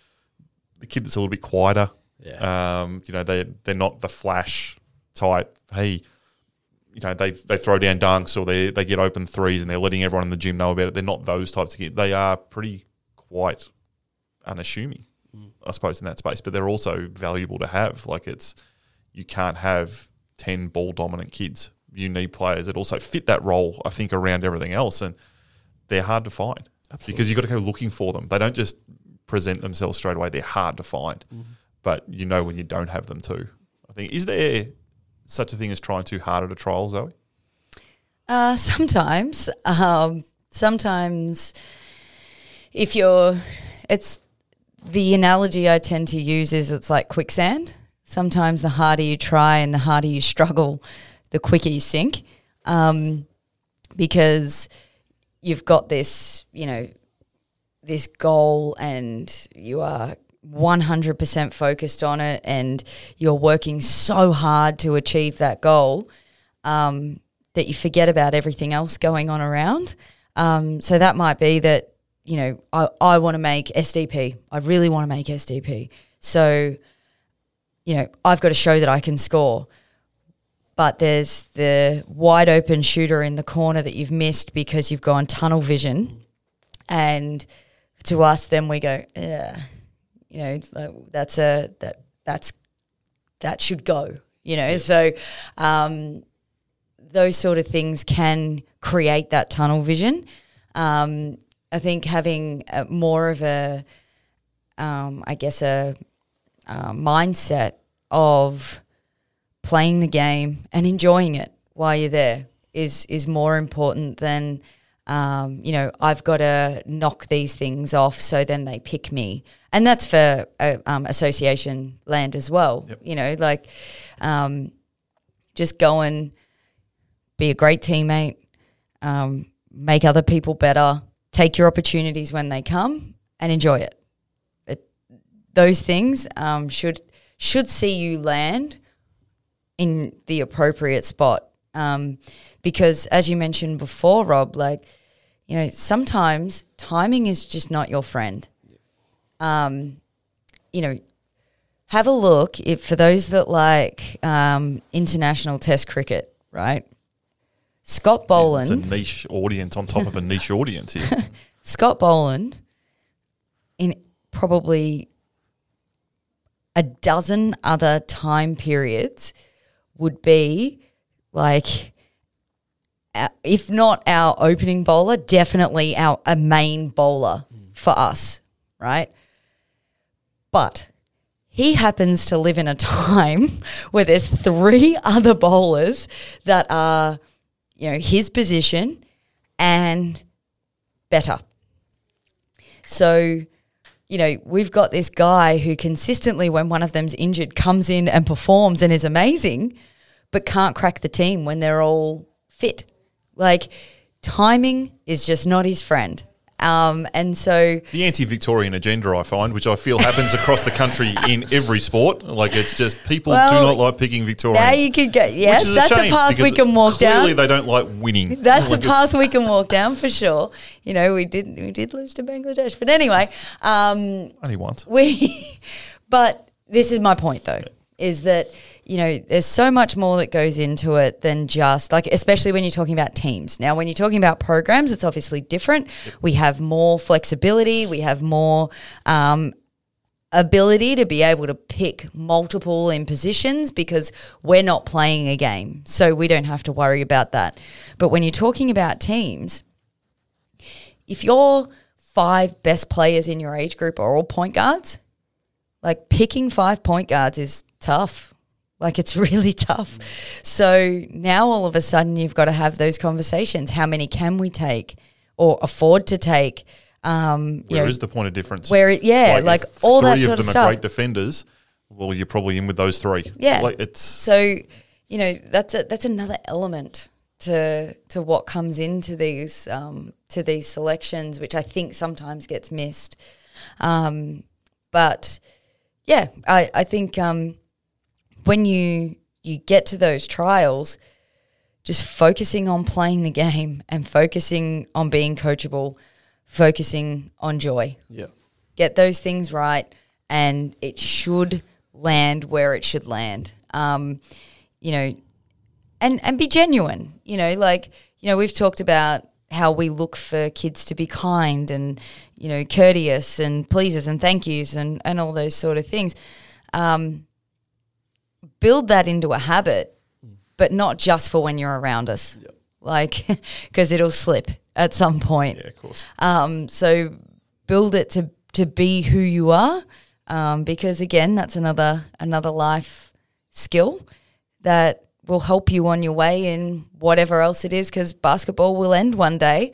the kid that's a little bit quieter. Yeah. Um, you know, they they're not the flash type. Hey, you know, they they throw down dunks or they they get open threes and they're letting everyone in the gym know about it. They're not those types of kids. They are pretty quite unassuming, mm. I suppose, in that space. But they're also valuable to have. Like, it's, you can't have ten ball dominant kids. You need players that also fit that role, I think, around everything else. And they're hard to find. Absolutely. Because you've got to go looking for them. They don't just present themselves straight away. They're hard to find. Mm-hmm. But you know when you don't have them too. I think, is there such a thing as trying too hard at a trial, Zoe? Uh, sometimes. Um, sometimes if you're, it's, the analogy I tend to use is it's like quicksand. Sometimes the harder you try and the harder you struggle, the quicker you sink. Um, because you've got this, you know, this goal and you are one hundred percent focused on it and you're working so hard to achieve that goal um, that you forget about everything else going on around. Um, so that might be that, you know, I, I want to make S D P. I really want to make S D P. So, you know, I've got to show that I can score. But there's the wide open shooter in the corner that you've missed because you've gone tunnel vision. And to us, then we go, yeah, you know, that's a that that's that should go. You know, yeah. so um, those sort of things can create that tunnel vision. Um, I think having a, more of a, um, I guess a, a mindset of playing the game and enjoying it while you're there is is more important than, um, you know, I've got to knock these things off so then they pick me. And that's for uh, um, association land as well. Yep. You know, like um, just go and be a great teammate, um, make other people better, take your opportunities when they come and enjoy it. it those things um, should should see you land in the appropriate spot. Um, because as you mentioned before, Rob, like, you know, sometimes timing is just not your friend. Um, you know, have a look, if for those that like um, international test cricket, right? Scott Boland. It's a niche audience on top of a niche audience here. Scott Boland, in probably a dozen other time periods, would be like, uh, if not our opening bowler, definitely our a main bowler mm. for us, right? But he happens to live in a time where there's three other bowlers that are, you know, his position and better. So, you know, we've got this guy who consistently, when one of them's injured, comes in and performs and is amazing, but can't crack the team when they're all fit. Like, timing is just not his friend. Um, and so the anti-Victorian agenda, I find, which I feel happens across the country in every sport, like it's just people well, do not like picking Victorians. Now you can get yes, that's a, a path we can walk clearly down. Clearly, they don't like winning. That's like a path we can walk down for sure. You know, we did we did lose to Bangladesh, but anyway, um, only once. We, but this is my point though, yeah. is that. You know, there's so much more that goes into it than just like, especially when you're talking about teams. Now, when you're talking about programs, it's obviously different. We have more flexibility. We have more um, ability to be able to pick multiple in positions because we're not playing a game. So we don't have to worry about that. But when you're talking about teams, if your five best players in your age group are all point guards, like picking five point guards is tough. Like, it's really tough. So now all of a sudden you've got to have those conversations. How many can we take or afford to take? Um, where know, is the point of difference? Where, it, yeah, like, like all that sort of, of stuff. Three of them are great defenders. Well, you're probably in with those three. Yeah. Like it's so, you know, that's a, that's another element to to what comes into these um, to these selections, which I think sometimes gets missed. Um, but yeah, I I think. Um, When you you get to those trials, just focusing on playing the game and focusing on being coachable, focusing on joy. Yeah. Get those things right and it should land where it should land. Um, you know, and, and be genuine. You know, like, you know, we've talked about how we look for kids to be kind and, you know, courteous and pleases and thank yous and, and all those sort of things. Um build that into a habit, but not just for when you're around us. Yep. Like, because it'll slip at some point. Yeah, of course. Um, so build it to to be who you are, um, because again, that's another another life skill that will help you on your way in whatever else it is. Because basketball will end one day,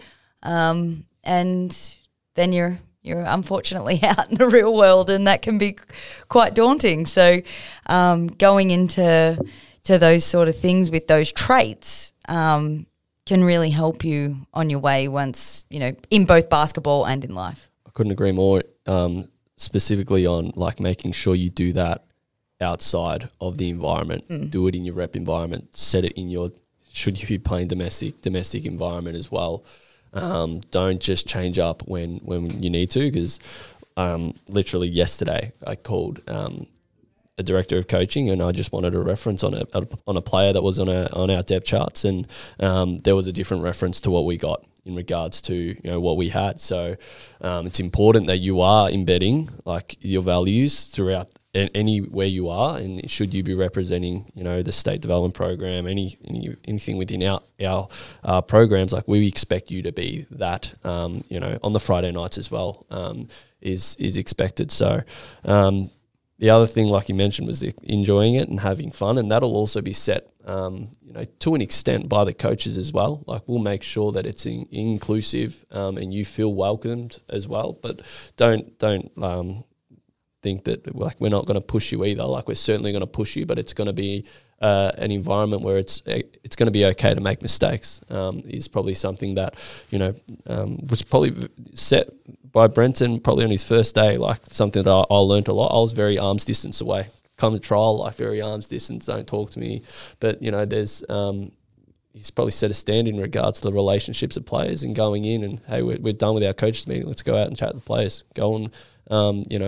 um, and then you're. You're unfortunately out in the real world, and that can be quite daunting. So, um, going into to those sort of things with those traits um, can really help you on your way once, you know, in both basketball and in life. I couldn't agree more. Um, specifically on like making sure you do that outside of the environment. Mm. Do it in your rep environment. Set it in your. Should you be playing domestic domestic environment as well? Um, don't just change up when, when you need to, because um, literally yesterday I called um, a director of coaching and I just wanted a reference on a, a on a player that was on a on our depth charts, and um, there was a different reference to what we got in regards to, you know, what we had. So um, it's important that you are embedding like your values throughout anywhere you are, and should you be representing, you know, the state development program, any, any anything within our our uh, programs, like we expect you to be that, um, you know, on the Friday nights as well, um, is is expected. So um, the other thing, like you mentioned, was the enjoying it and having fun, and that'll also be set, um, you know, to an extent by the coaches as well. Like we'll make sure that it's in, inclusive um, and you feel welcomed as well, but don't don't. Um, think that like we're not going to push you either. Like we're certainly going to push you, but it's going to be uh, an environment where it's it's going to be okay to make mistakes. Um, is probably something that, you know, um, was probably set by Brenton probably on his first day. Like something that I, I learned a lot. I was very arm's distance away. Come to trial, like very arm's distance. Don't talk to me. But you know, there's um, he's probably set a stand in regards to the relationships of players and going in and hey, we're, we're done with our coaches meeting. Let's go out and chat to the players. Go and um, you know.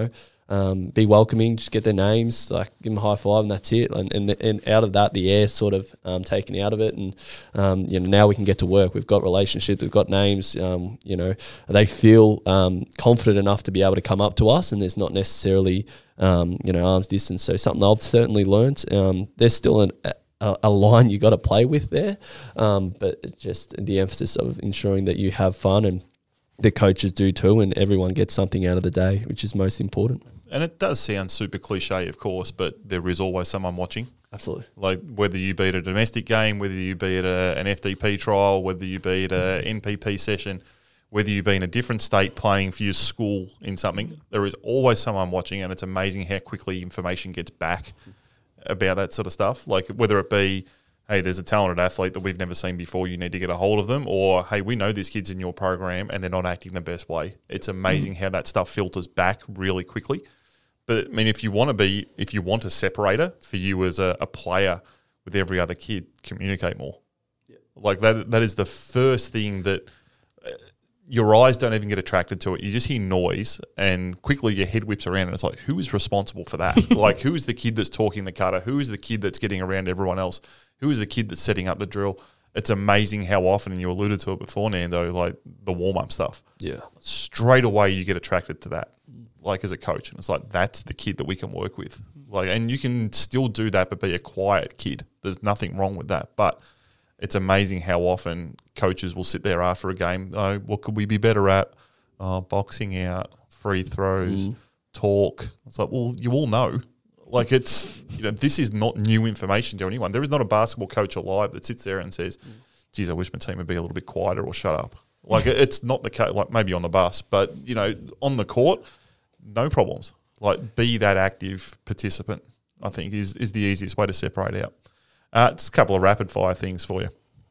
um, be welcoming, just get their names, like give them a high five, and that's it. And and, the, and out of that, the air sort of um, taken out of it, and um, you know, now we can get to work. We've got relationships, we've got names. Um, you know, they feel um, confident enough to be able to come up to us, and there's not necessarily um, you know arm's distance. So something I've certainly learnt. Um, there's still an a, a line you got to play with there, um, but it's just the emphasis of ensuring that you have fun, and the coaches do too, and everyone gets something out of the day, which is most important. And it does sound super cliche, of course, but there is always someone watching. Absolutely. Like whether you be at a domestic game, whether you be at a, an F D P trial, whether you be at a N P P session, whether you be in a different state playing for your school in something, there is always someone watching, and it's amazing how quickly information gets back about that sort of stuff. Like whether it be, hey, there's a talented athlete that we've never seen before, you need to get a hold of them, or, hey, we know this kid's in your program and they're not acting the best way. It's amazing mm. how that stuff filters back really quickly. But, I mean, if you want to be, if you want a separator for you as a, a player with every other kid, communicate more. Yeah. Like that, that is the first thing that uh, your eyes don't even get attracted to it. You just hear noise and quickly your head whips around and it's like, who is responsible for that? Like, who is the kid that's talking the cutter? Who is the kid that's getting around everyone else? Who is the kid that's setting up the drill? It's amazing how often, and you alluded to it before, Nando, like the warm-up stuff. Yeah. Straight away you get attracted to that, like as a coach. And it's like, that's the kid that we can work with. Like, and you can still do that but be a quiet kid. There's nothing wrong with that. But it's amazing how often coaches will sit there after a game, oh, what could we be better at? Oh, boxing out, free throws, mm. talk. It's like, well, you all know. Like it's, you know, this is not new information to anyone. There is not a basketball coach alive that sits there and says, geez, I wish my team would be a little bit quieter or shut up. Like it's not the case, like maybe on the bus, but, you know, on the court, no problems. Like be that active participant, I think, is, is the easiest way to separate out. Uh, just a couple of rapid fire things for you.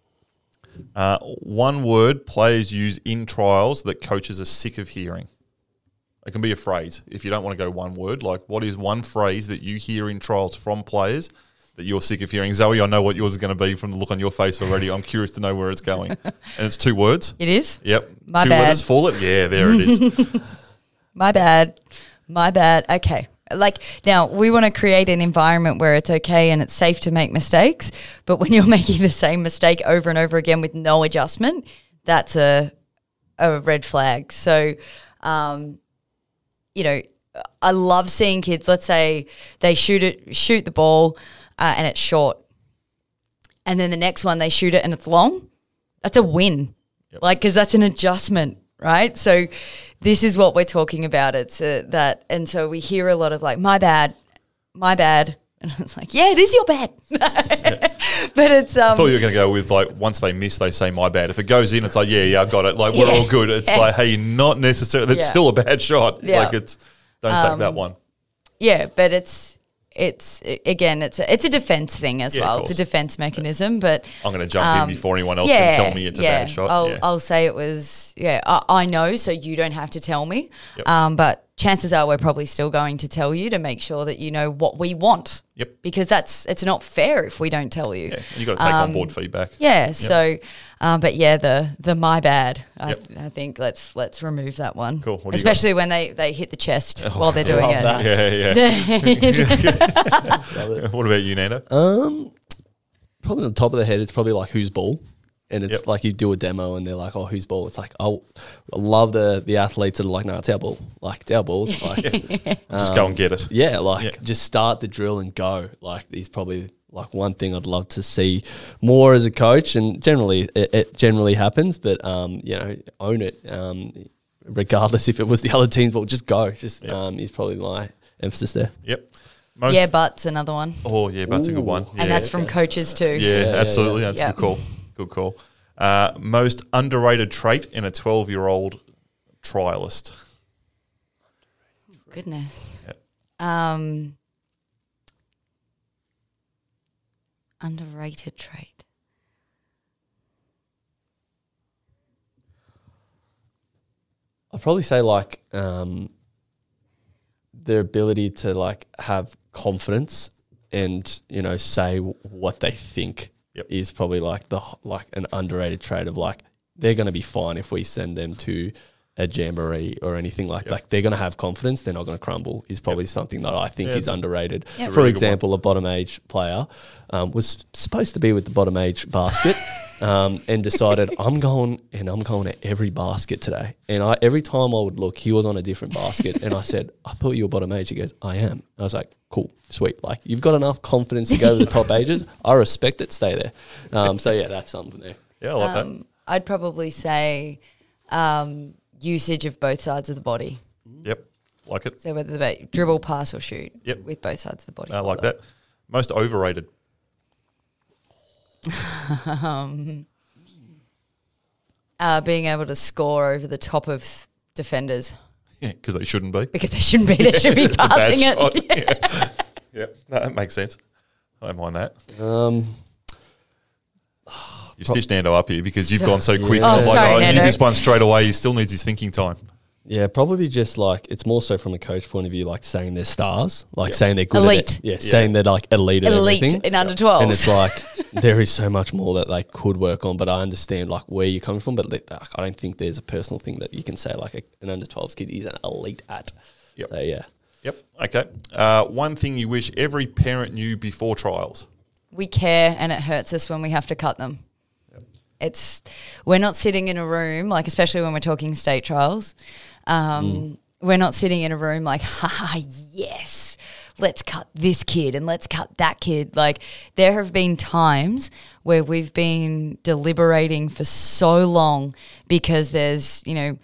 Uh, one word players use in trials that coaches are sick of hearing. It can be a phrase. If you don't want to go one word, like what is one phrase that you hear in trials from players that you're sick of hearing? Zoe, I know what yours is going to be from the look on your face already. I'm curious to know where it's going. And it's two words. It is? Yep. My two bad. letters for it. Yeah, there it is. My bad. My bad. Okay. Like now we want to create an environment where it's okay and it's safe to make mistakes. But when you're making the same mistake over and over again with no adjustment, that's a a red flag. So, um, you know, I love seeing kids, let's say they shoot it, shoot the ball uh, and it's short. And then the next one they shoot it and it's long. That's a win. Yep. Like, because that's an adjustment, right? So this is what we're talking about. It's uh, that. And so we hear a lot of like, my bad, my bad. And it's like, yeah, it is your bad. Yeah. But it's... Um, I thought you were going to go with like, once they miss, they say my bad. If it goes in, it's like, yeah, yeah, I got it. Like, we're yeah. all good. It's yeah. like, hey, not necessarily, it's yeah. still a bad shot. Yeah. Like, it's, don't um, take that one. Yeah, but it's, it's again, it's a, it's a defense thing as Yeah, well. It's a defense mechanism, but... I'm going to jump um, in before anyone else yeah, can tell me it's yeah. a bad shot. I'll, yeah. I'll say it was, yeah, I, I know, so you don't have to tell me. Yep. Um, but chances are we're probably still going to tell you to make sure that you know what we want. Yep. Because that's it's not fair if we don't tell you. Yeah, you've got to take Um, on board feedback. Yeah. Yep. So, um, but yeah, the the my bad. I, Yep. I think let's let's remove that one. Cool. What do you Especially when they, they hit the chest while they're doing love it. that. Yeah, yeah. What about you, Nando? Um, probably on the top of the head, it's probably like whose ball, and it's Yep. like you do a demo and they're like, oh, whose ball? It's like, oh, I love the the athletes that are like, no, it's our ball. Like it's our ball. Like, Just go and get it. yeah, like Yeah. just start the drill and go. Like is probably like one thing I'd love to see more as a coach, and generally it, it generally happens. But um, you know, own it. Um, regardless if it was the other team's ball, just go. Just Yep. um, is probably my emphasis there. Yep. Most, Yeah, but's another one. Oh, yeah, that's a good Ooh. one. And Yeah. that's from coaches too. Yeah, Yeah, yeah, absolutely. yeah. That's Yeah. a good call. Good call. Uh, most underrated trait in a twelve-year-old trialist. Goodness. Yep. Um, underrated trait. I'd probably say like um, their ability to like have confidence and you know say w- what they think Yep. is probably like the h- like an underrated trait of like they're going to be fine if we send them to a jamboree or anything like that. Like they're going to have confidence. They're not going to crumble is probably yep. something that I think yeah, is underrated. Yep. For really example, a bottom age player um, was supposed to be with the bottom age basket um, and decided I'm going and I'm going to every basket today. And I every time I would look, he was on a different basket. And I said, I thought you were bottom age. He goes, I am. I was like, cool, sweet. Like you've got enough confidence to go to the top ages. I respect it. Stay there. Um, so yeah, that's something there. Yeah, I like um, that. I'd probably say um, usage of both sides of the body. Yep, like it. So whether they dribble, pass, or shoot. Yep. With both sides of the body. I like that. Most overrated. um, uh, being able to score over the top of th- defenders. Yeah, because they shouldn't be. Because they shouldn't be. They should be It's a bad passing shot. it. Yeah. yeah, no, that makes sense. I don't mind that. Um, You've stitched Nando up here because you've So- gone so quick. Yeah. I was Oh, like, sorry, oh, I need Nando. this one straight away. He still needs his thinking time. Yeah, probably just like it's more so from a coach point of view, like saying they're stars, like Yep. saying they're good Elite. at it. Yeah, saying they're like elite, at Elite everything. in under twelves. And it's like there is so much more that they could work on, but I understand like where you're coming from. But like, I don't think there's a personal thing that you can say like a, an under twelves kid is an elite at. Yep. So yeah, Yep. Okay. Uh, one thing you wish every parent knew before trials. We care, and it hurts us when we have to cut them. It's we're not sitting in a room, like especially when we're talking state trials. Um, mm. We're not sitting in a room like, ha, yes, let's cut this kid and let's cut that kid. Like there have been times where we've been deliberating for so long because there's, you know,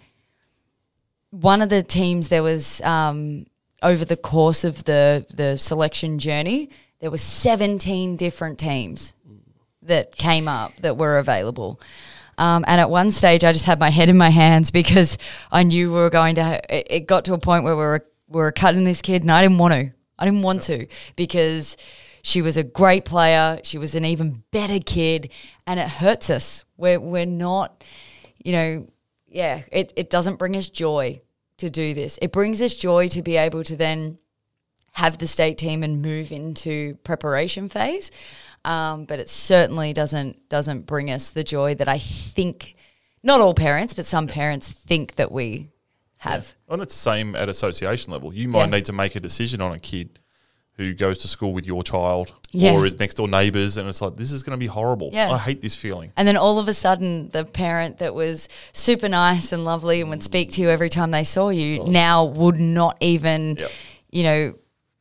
one of the teams there was um, over the course of the the selection journey, there were seventeen different teams that came up that were available. Um, and at one stage, I just had my head in my hands because I knew we were going to ha- – it got to a point where we were, we were cutting this kid and I didn't want to. I didn't want to because she was a great player. She was an even better kid and it hurts us. We're, we're not – you know, yeah, it, it doesn't bring us joy to do this. It brings us joy to be able to then have the state team and move into preparation phase. Um, but it certainly doesn't doesn't bring us the joy that I think not all parents, but some parents think that we have. Yeah. And it's the same at association level. You might Yeah. need to make a decision on a kid who goes to school with your child Yeah. or is next door neighbours, and it's like, this is going to be horrible. Yeah. I hate this feeling. And then all of a sudden, the parent that was super nice and lovely and would speak to you every time they saw you now would not even, Yep. you know,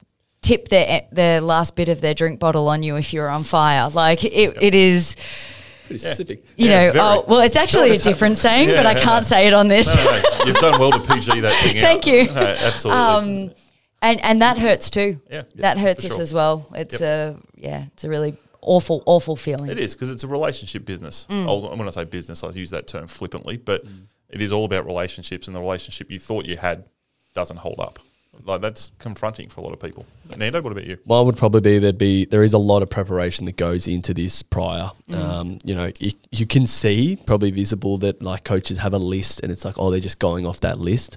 tip their their last bit of their drink bottle on you if you're on fire. Like it, yep. it is, pretty specific. you Yeah, know. very. Oh, well, it's actually a different saying, Yeah, but I no, can't no. say it on this. No, no, no. You've done well to P G that thing out. Thank you. No, absolutely. Um, and and that hurts too. Yeah, that yeah, hurts for us sure. as well. It's Yep. a yeah, it's a really awful, awful feeling. It is because it's a relationship business. Mm. I'll, when I say business, I use that term flippantly, but mm. it is all about relationships, and the relationship you thought you had doesn't hold up. Like that's confronting for a lot of people. So, Nando, what about you? Mine would probably be there'd be there is a lot of preparation that goes into this prior. Mm. Um, you know, you, you can see probably visible that like coaches have a list, and it's like, oh, they're just going off that list.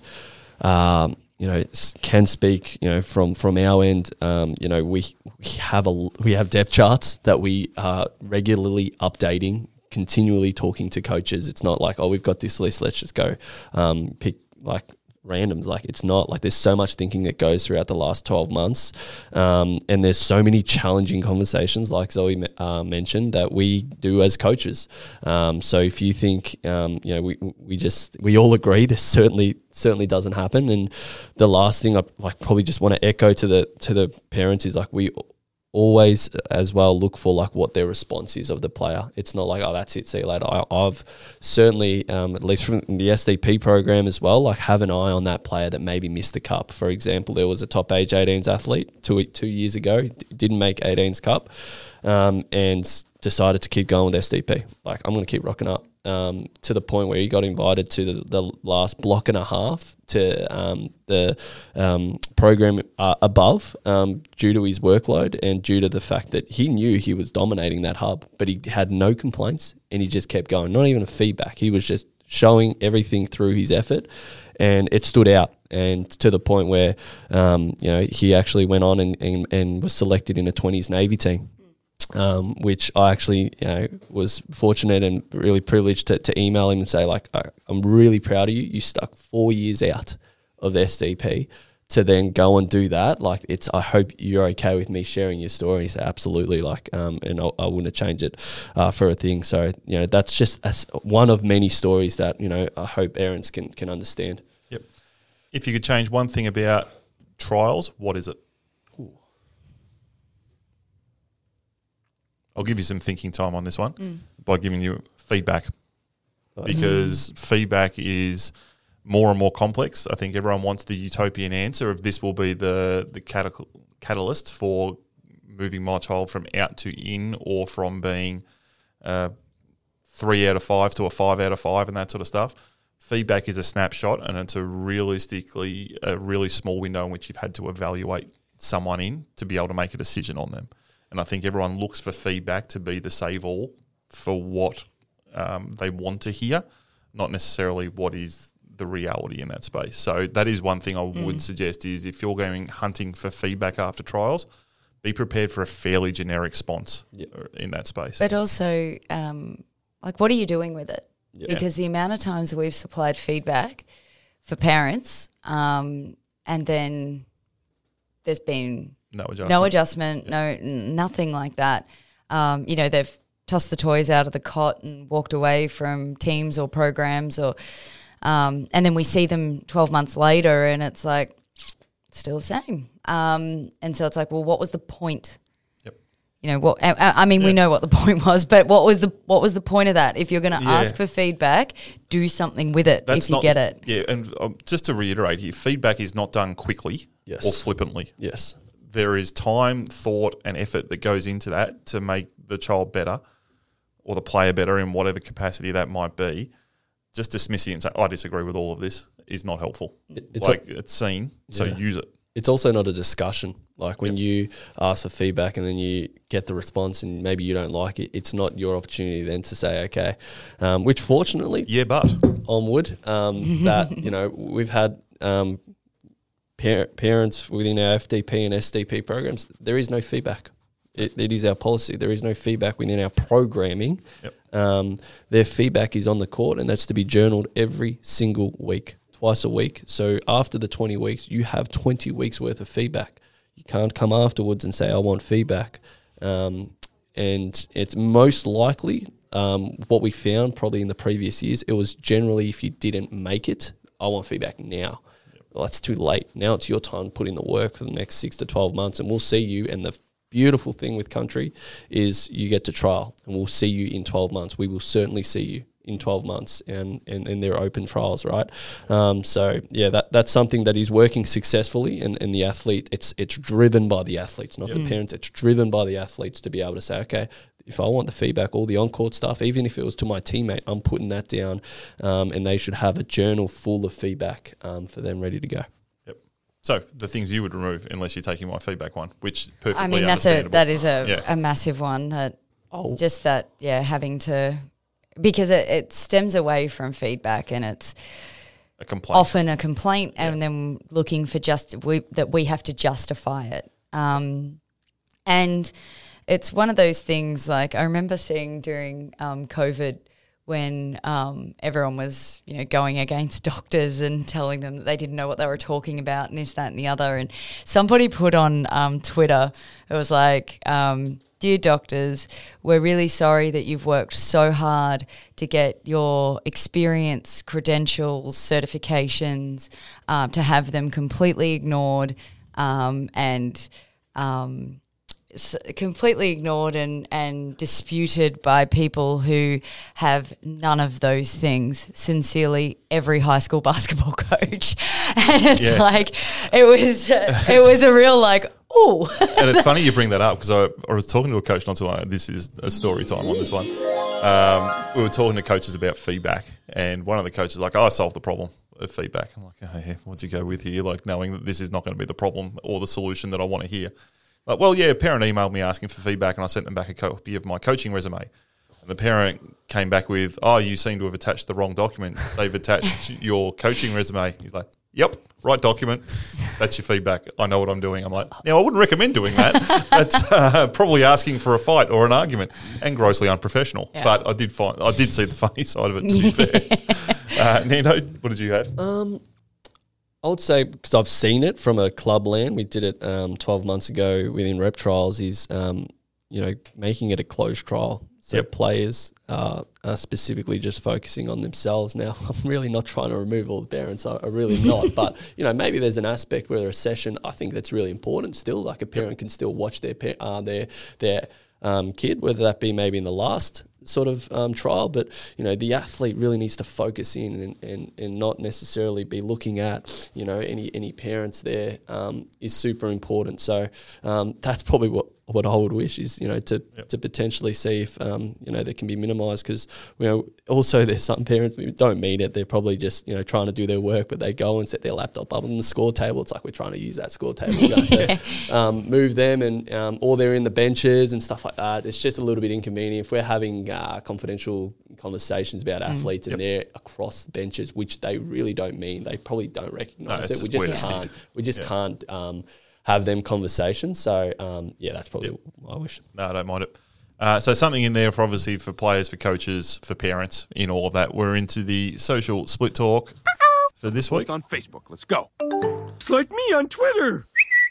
Um, you know, can speak. You know, from from our end, um, you know, we we have a we have depth charts that we are regularly updating, continually talking to coaches. It's not like, oh, we've got this list, let's just go um, pick like. randoms. Like it's not like there's so much thinking that goes throughout the last twelve months, um, and there's so many challenging conversations like Zoe uh, mentioned that we do as coaches. Um, so if you think um, you know we we just we all agree this certainly certainly doesn't happen, and the last thing I like probably just want to echo to the to the parents is like we always as well look for like what their response is of the player. It's not like, oh, that's it, see you later. I, I've certainly, um, at least from the S D P program as well, like have an eye on that player that maybe missed the cup. For example, there was a top age eighteens athlete two two years ago, d- didn't make eighteens cup, um, and decided to keep going with S D P. Like, I'm going to keep rocking up. Um, to the point where he got invited to the, the last block and a half to um, the um, program uh, above um, due to his workload and due to the fact that he knew he was dominating that hub, but he had no complaints and he just kept going. Not even a feedback. He was just showing everything through his effort, and it stood out. And to the point where um, you know he actually went on and, and, and was selected in a twenties Navy team. um, which I actually you know was fortunate and really privileged to, to email him and say like, I'm really proud of you. You stuck four years out of S D P to then go and do that. Like it's, I hope you're okay with me sharing your story. He said, absolutely. Like, um, and I, I wouldn't have changed it uh, for a thing. So, you know, that's just that's one of many stories that, you know, I hope parents can, can understand. Yep. If you could change one thing about trials, what is it? Ooh. I'll give you some thinking time on this one Mm. by giving you feedback, Oh, because feedback is more and more complex. I think everyone wants the utopian answer of this will be the the catal- catalyst for moving my child from out to in, or from being uh, three out of five to a five out of five and that sort of stuff. Feedback is a snapshot, and it's a realistically a really small window in which you've had to evaluate someone in to be able to make a decision on them. And I think everyone looks for feedback to be the save-all for what um, they want to hear, not necessarily what is the reality in that space. So that is one thing I would Mm. suggest is if you're going hunting for feedback after trials, be prepared for a fairly generic response Yep. in that space. But also, um, like, what are you doing with it? Yeah. Because the amount of times we've supplied feedback for parents, um, and then there's been no adjustment. no adjustment, no n- nothing like that. Um, you know, they've tossed the toys out of the cot and walked away from teams or programs, or um, and then we see them twelve months later, and it's like still the same. Um, and so it's like, well, what was the point? Yep. You know what? I, I mean, we Yeah. know what the point was, but what was the what was the point of that? If you're going to Yeah. ask for feedback, do something with it. That's if you not- get it, Yeah, and um, just to reiterate here, feedback is not done quickly Yes. or flippantly. Yes. There is time, thought, and effort that goes into that to make the child better or the player better in whatever capacity that might be. Just dismissing it and saying, I disagree with all of this is not helpful. It- it's like, it's seen, so Yeah. use it. It's also not a discussion. Like when you ask for feedback and then you get the response and maybe you don't like it, it's not your opportunity then to say, okay, um, which fortunately, Yeah, but onward, um, that, you know, we've had um, par- parents within our F D P and S D P programs, there is no feedback. It, it is our policy. There is no feedback within our programming. Yep. Um, their feedback is on the court, and that's to be journaled every single week, twice a week. So after the twenty weeks, you have twenty weeks worth of feedback. You can't come afterwards and say, I want feedback. Um, and it's most likely um, what we found probably in the previous years, it was generally if you didn't make it, I want feedback now. Well, that's too late. Now it's your time to put in the work for the next six to twelve months, and we'll see you. And the beautiful thing with country is you get to trial, and we'll see you in twelve months. We will certainly see you in twelve months, and, and, and they're open trials, right? Um, so, yeah, that that's something that is working successfully, and, and the athlete, it's it's driven by the athletes, not the parents. It's driven by the athletes to be able to say, okay, if I want the feedback, all the on-court stuff, even if it was to my teammate, I'm putting that down, um, and they should have a journal full of feedback um, for them ready to go. Yep. So the things you would remove unless you're taking my feedback one, which perfectly I mean, that's a understandable. that is a, Yeah. a massive one. That Oh. just that yeah, having to because it, it stems away from feedback, and it's a complaint. often a complaint, and then looking for just we, that we have to justify it. Um, and it's one of those things. Like I remember seeing during um, COVID when um, everyone was, you know, going against doctors and telling them that they didn't know what they were talking about and this, that, and the other. And somebody put on um, Twitter, it was like, um, dear doctors, we're really sorry that you've worked so hard to get your experience, credentials, certifications, um, to have them completely ignored um, and um, s- completely ignored and, and disputed by people who have none of those things. Sincerely, every high school basketball coach. And it's Yeah. like, it was, uh, it was a real like, oh. And it's funny you bring that up because I, I was talking to a coach not too long ago. This is a story time on this one. Um, we were talking to coaches about feedback, and one of the coaches was like, oh, I solved the problem of feedback. I'm like, oh, yeah, what'd you go with here? Like knowing that this is not going to be the problem or the solution that I want to hear. Like, well, yeah, a parent emailed me asking for feedback, and I sent them back a copy of my coaching resume. And the parent came back with, oh, you seem to have attached the wrong document. They've attached your coaching resume. He's like, Yep, right document. That's your feedback. I know what I'm doing. I'm like, now I wouldn't recommend doing that. That's uh, probably asking for a fight or an argument and grossly unprofessional. Yeah. But I did find I did see the funny side of it, to be fair. Uh, Nino, what did you have? Um, I would say, because I've seen it from a club land, we did it um, twelve months ago within rep trials, is, um, you know, making it a closed trial. So Yep. players uh, are specifically just focusing on themselves. Now, I'm really not trying to remove all the parents. I, I really not. But, you know, maybe there's an aspect where a session, I think that's really important still. Like a parent can still watch their pa- uh, their their um, kid, whether that be maybe in the last sort of um, trial. But, you know, the athlete really needs to focus in and, and, and not necessarily be looking at, you know, any, any parents there um, is super important. So um, that's probably what what I would wish is, you know, to, Yep. to potentially see if, um, you know, they can be minimised, because, you know, also there's some parents who don't mean it. They're probably just, you know, trying to do their work, but they go and set their laptop up on the score table. It's like we're trying to use that score table. We have to um, move them, and um, or they're in the benches and stuff like that. It's just a little bit inconvenient. If we're having uh, confidential conversations about athletes and they're across the benches, which they really don't mean, they probably don't recognise No, it. it's We just just where to can't. sit. We just Yeah. can't um, have them conversations. So um, yeah, that's probably Yep. what I wish. No, I don't mind it. Uh, so something in there for obviously for players, for coaches, for parents, in all of that. We're into the social split talk for this week. Post on Facebook. Let's go. It's like me on Twitter.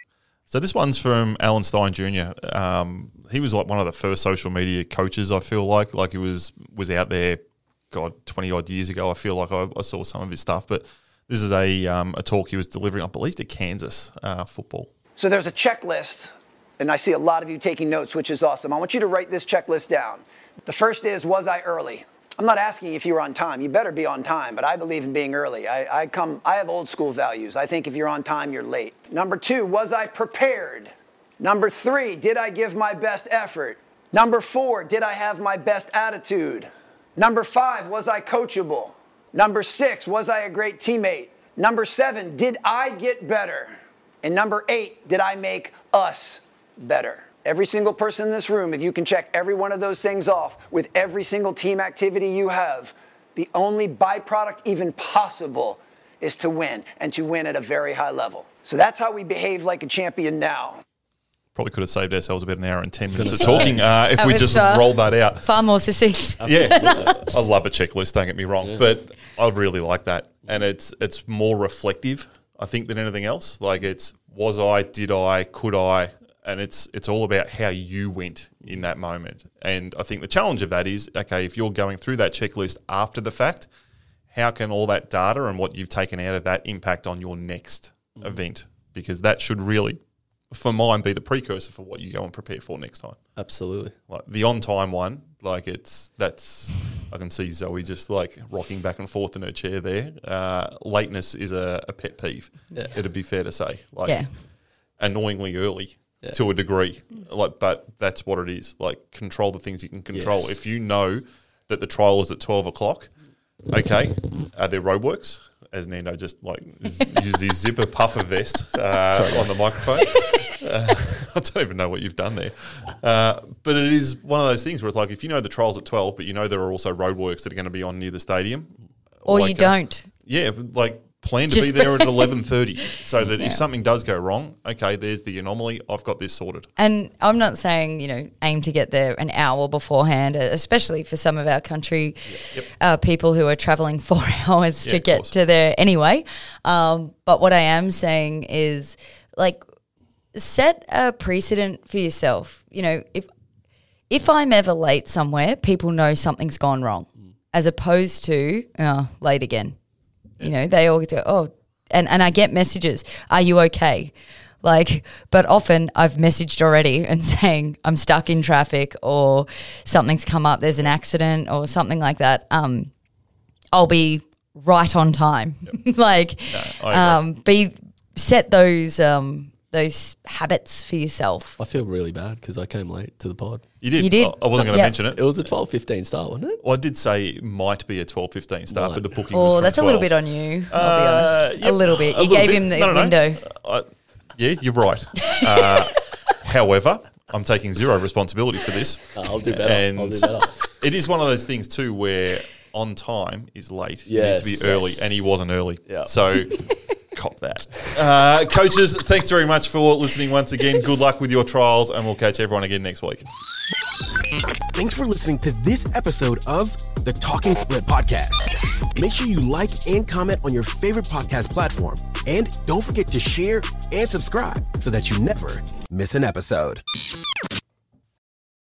So this one's from Alan Stein Junior Um, he was like one of the first social media coaches, I feel like. Like he was was out there, God, twenty odd years ago. I feel like I, I saw some of his stuff. But this is a um, a talk he was delivering, I believe, to Kansas uh, football. So there's a checklist, and I see a lot of you taking notes, which is awesome. I want you to write this checklist down. The first is, was I early? I'm not asking if you were on time. You better be on time, but I believe in being early. I, I come. I have old school values. I think if you're on time, you're late. Number two, was I prepared? Number three, did I give my best effort? Number four, did I have my best attitude? Number five, was I coachable? Number six, was I a great teammate? Number seven, did I get better? And number eight, did I make us better? Every single person in this room, if you can check every one of those things off with every single team activity you have, the only byproduct even possible is to win, and to win at a very high level. So that's how we behave like a champion now. Probably could have saved ourselves about an hour and ten minutes of talking uh, if That we was, just uh, rolled that out. Far more succinct. Yeah, I love a checklist. Don't get me wrong, but I really like that, and it's it's more reflective, I think, than anything else. Like it's was I, did I, could I, and it's it's all about how you went in that moment. And I think the challenge of that is, okay, if you're going through that checklist after the fact, how can all that data and what you've taken out of that impact on your next mm. event? Because that should really, for mine, be the precursor for what you go and prepare for next time. Absolutely. Like the on time one, like it's that's I can see Zoe just like rocking back and forth in her chair there. Uh, lateness is a, a pet peeve. Yeah. It'd be fair to say, like Yeah. annoyingly early Yeah. to a degree. Like, but that's what it is. Like control the things you can control. Yes. If you know that the trial is at twelve o'clock, okay, are there roadworks? As Nino just like uses his zipper puffer vest uh, Sorry, on the microphone. Uh, I don't even know what you've done there. Uh, but it is one of those things where it's like if you know the trial's at twelve, but you know there are also roadworks that are going to be on near the stadium. Or like, you uh, don't. yeah, like plan to Just- be there at eleven thirty so that if something does go wrong, okay, there's the anomaly. I've got this sorted. And I'm not saying, you know, aim to get there an hour beforehand, especially for some of our country Yep. uh, people who are traveling four hours Yeah, to of get course. to there anyway. Um, but what I am saying is, like, set a precedent for yourself. You know, if if I'm ever late somewhere, people know something's gone wrong, as opposed to oh, late again. You know, they always go, oh, and, and I get messages, are you okay? Like, but often I've messaged already and saying I'm stuck in traffic or something's come up, there's an accident or something like that. Um, I'll be right on time. like, I agree. um, be set those um, those habits for yourself. I feel really bad because I came late to the pod. You did. You did. I I wasn't going to Yeah. mention it. It was a twelve fifteen start, wasn't it? Well, I did say it might be a twelve fifteen start, Right. but the booking was Oh, from that's a little twelve. bit on you. I'll Uh, be honest, yep, a little bit. a You little gave bit. him the No, no, no. window. Uh, yeah, you're right. Uh, however, I'm taking zero responsibility for this. No, I'll do better. And I'll do better. it is one of those things too where on time is late. Yes. You need to be early, and he wasn't early. Yeah. So cop that. Uh, coaches, thanks very much for listening once again. Good luck with your trials, and we'll catch everyone again next week. Thanks for listening to this episode of the Talking Split Podcast. Make sure you like and comment on your favorite podcast platform. And don't forget to share and subscribe so that you never miss an episode.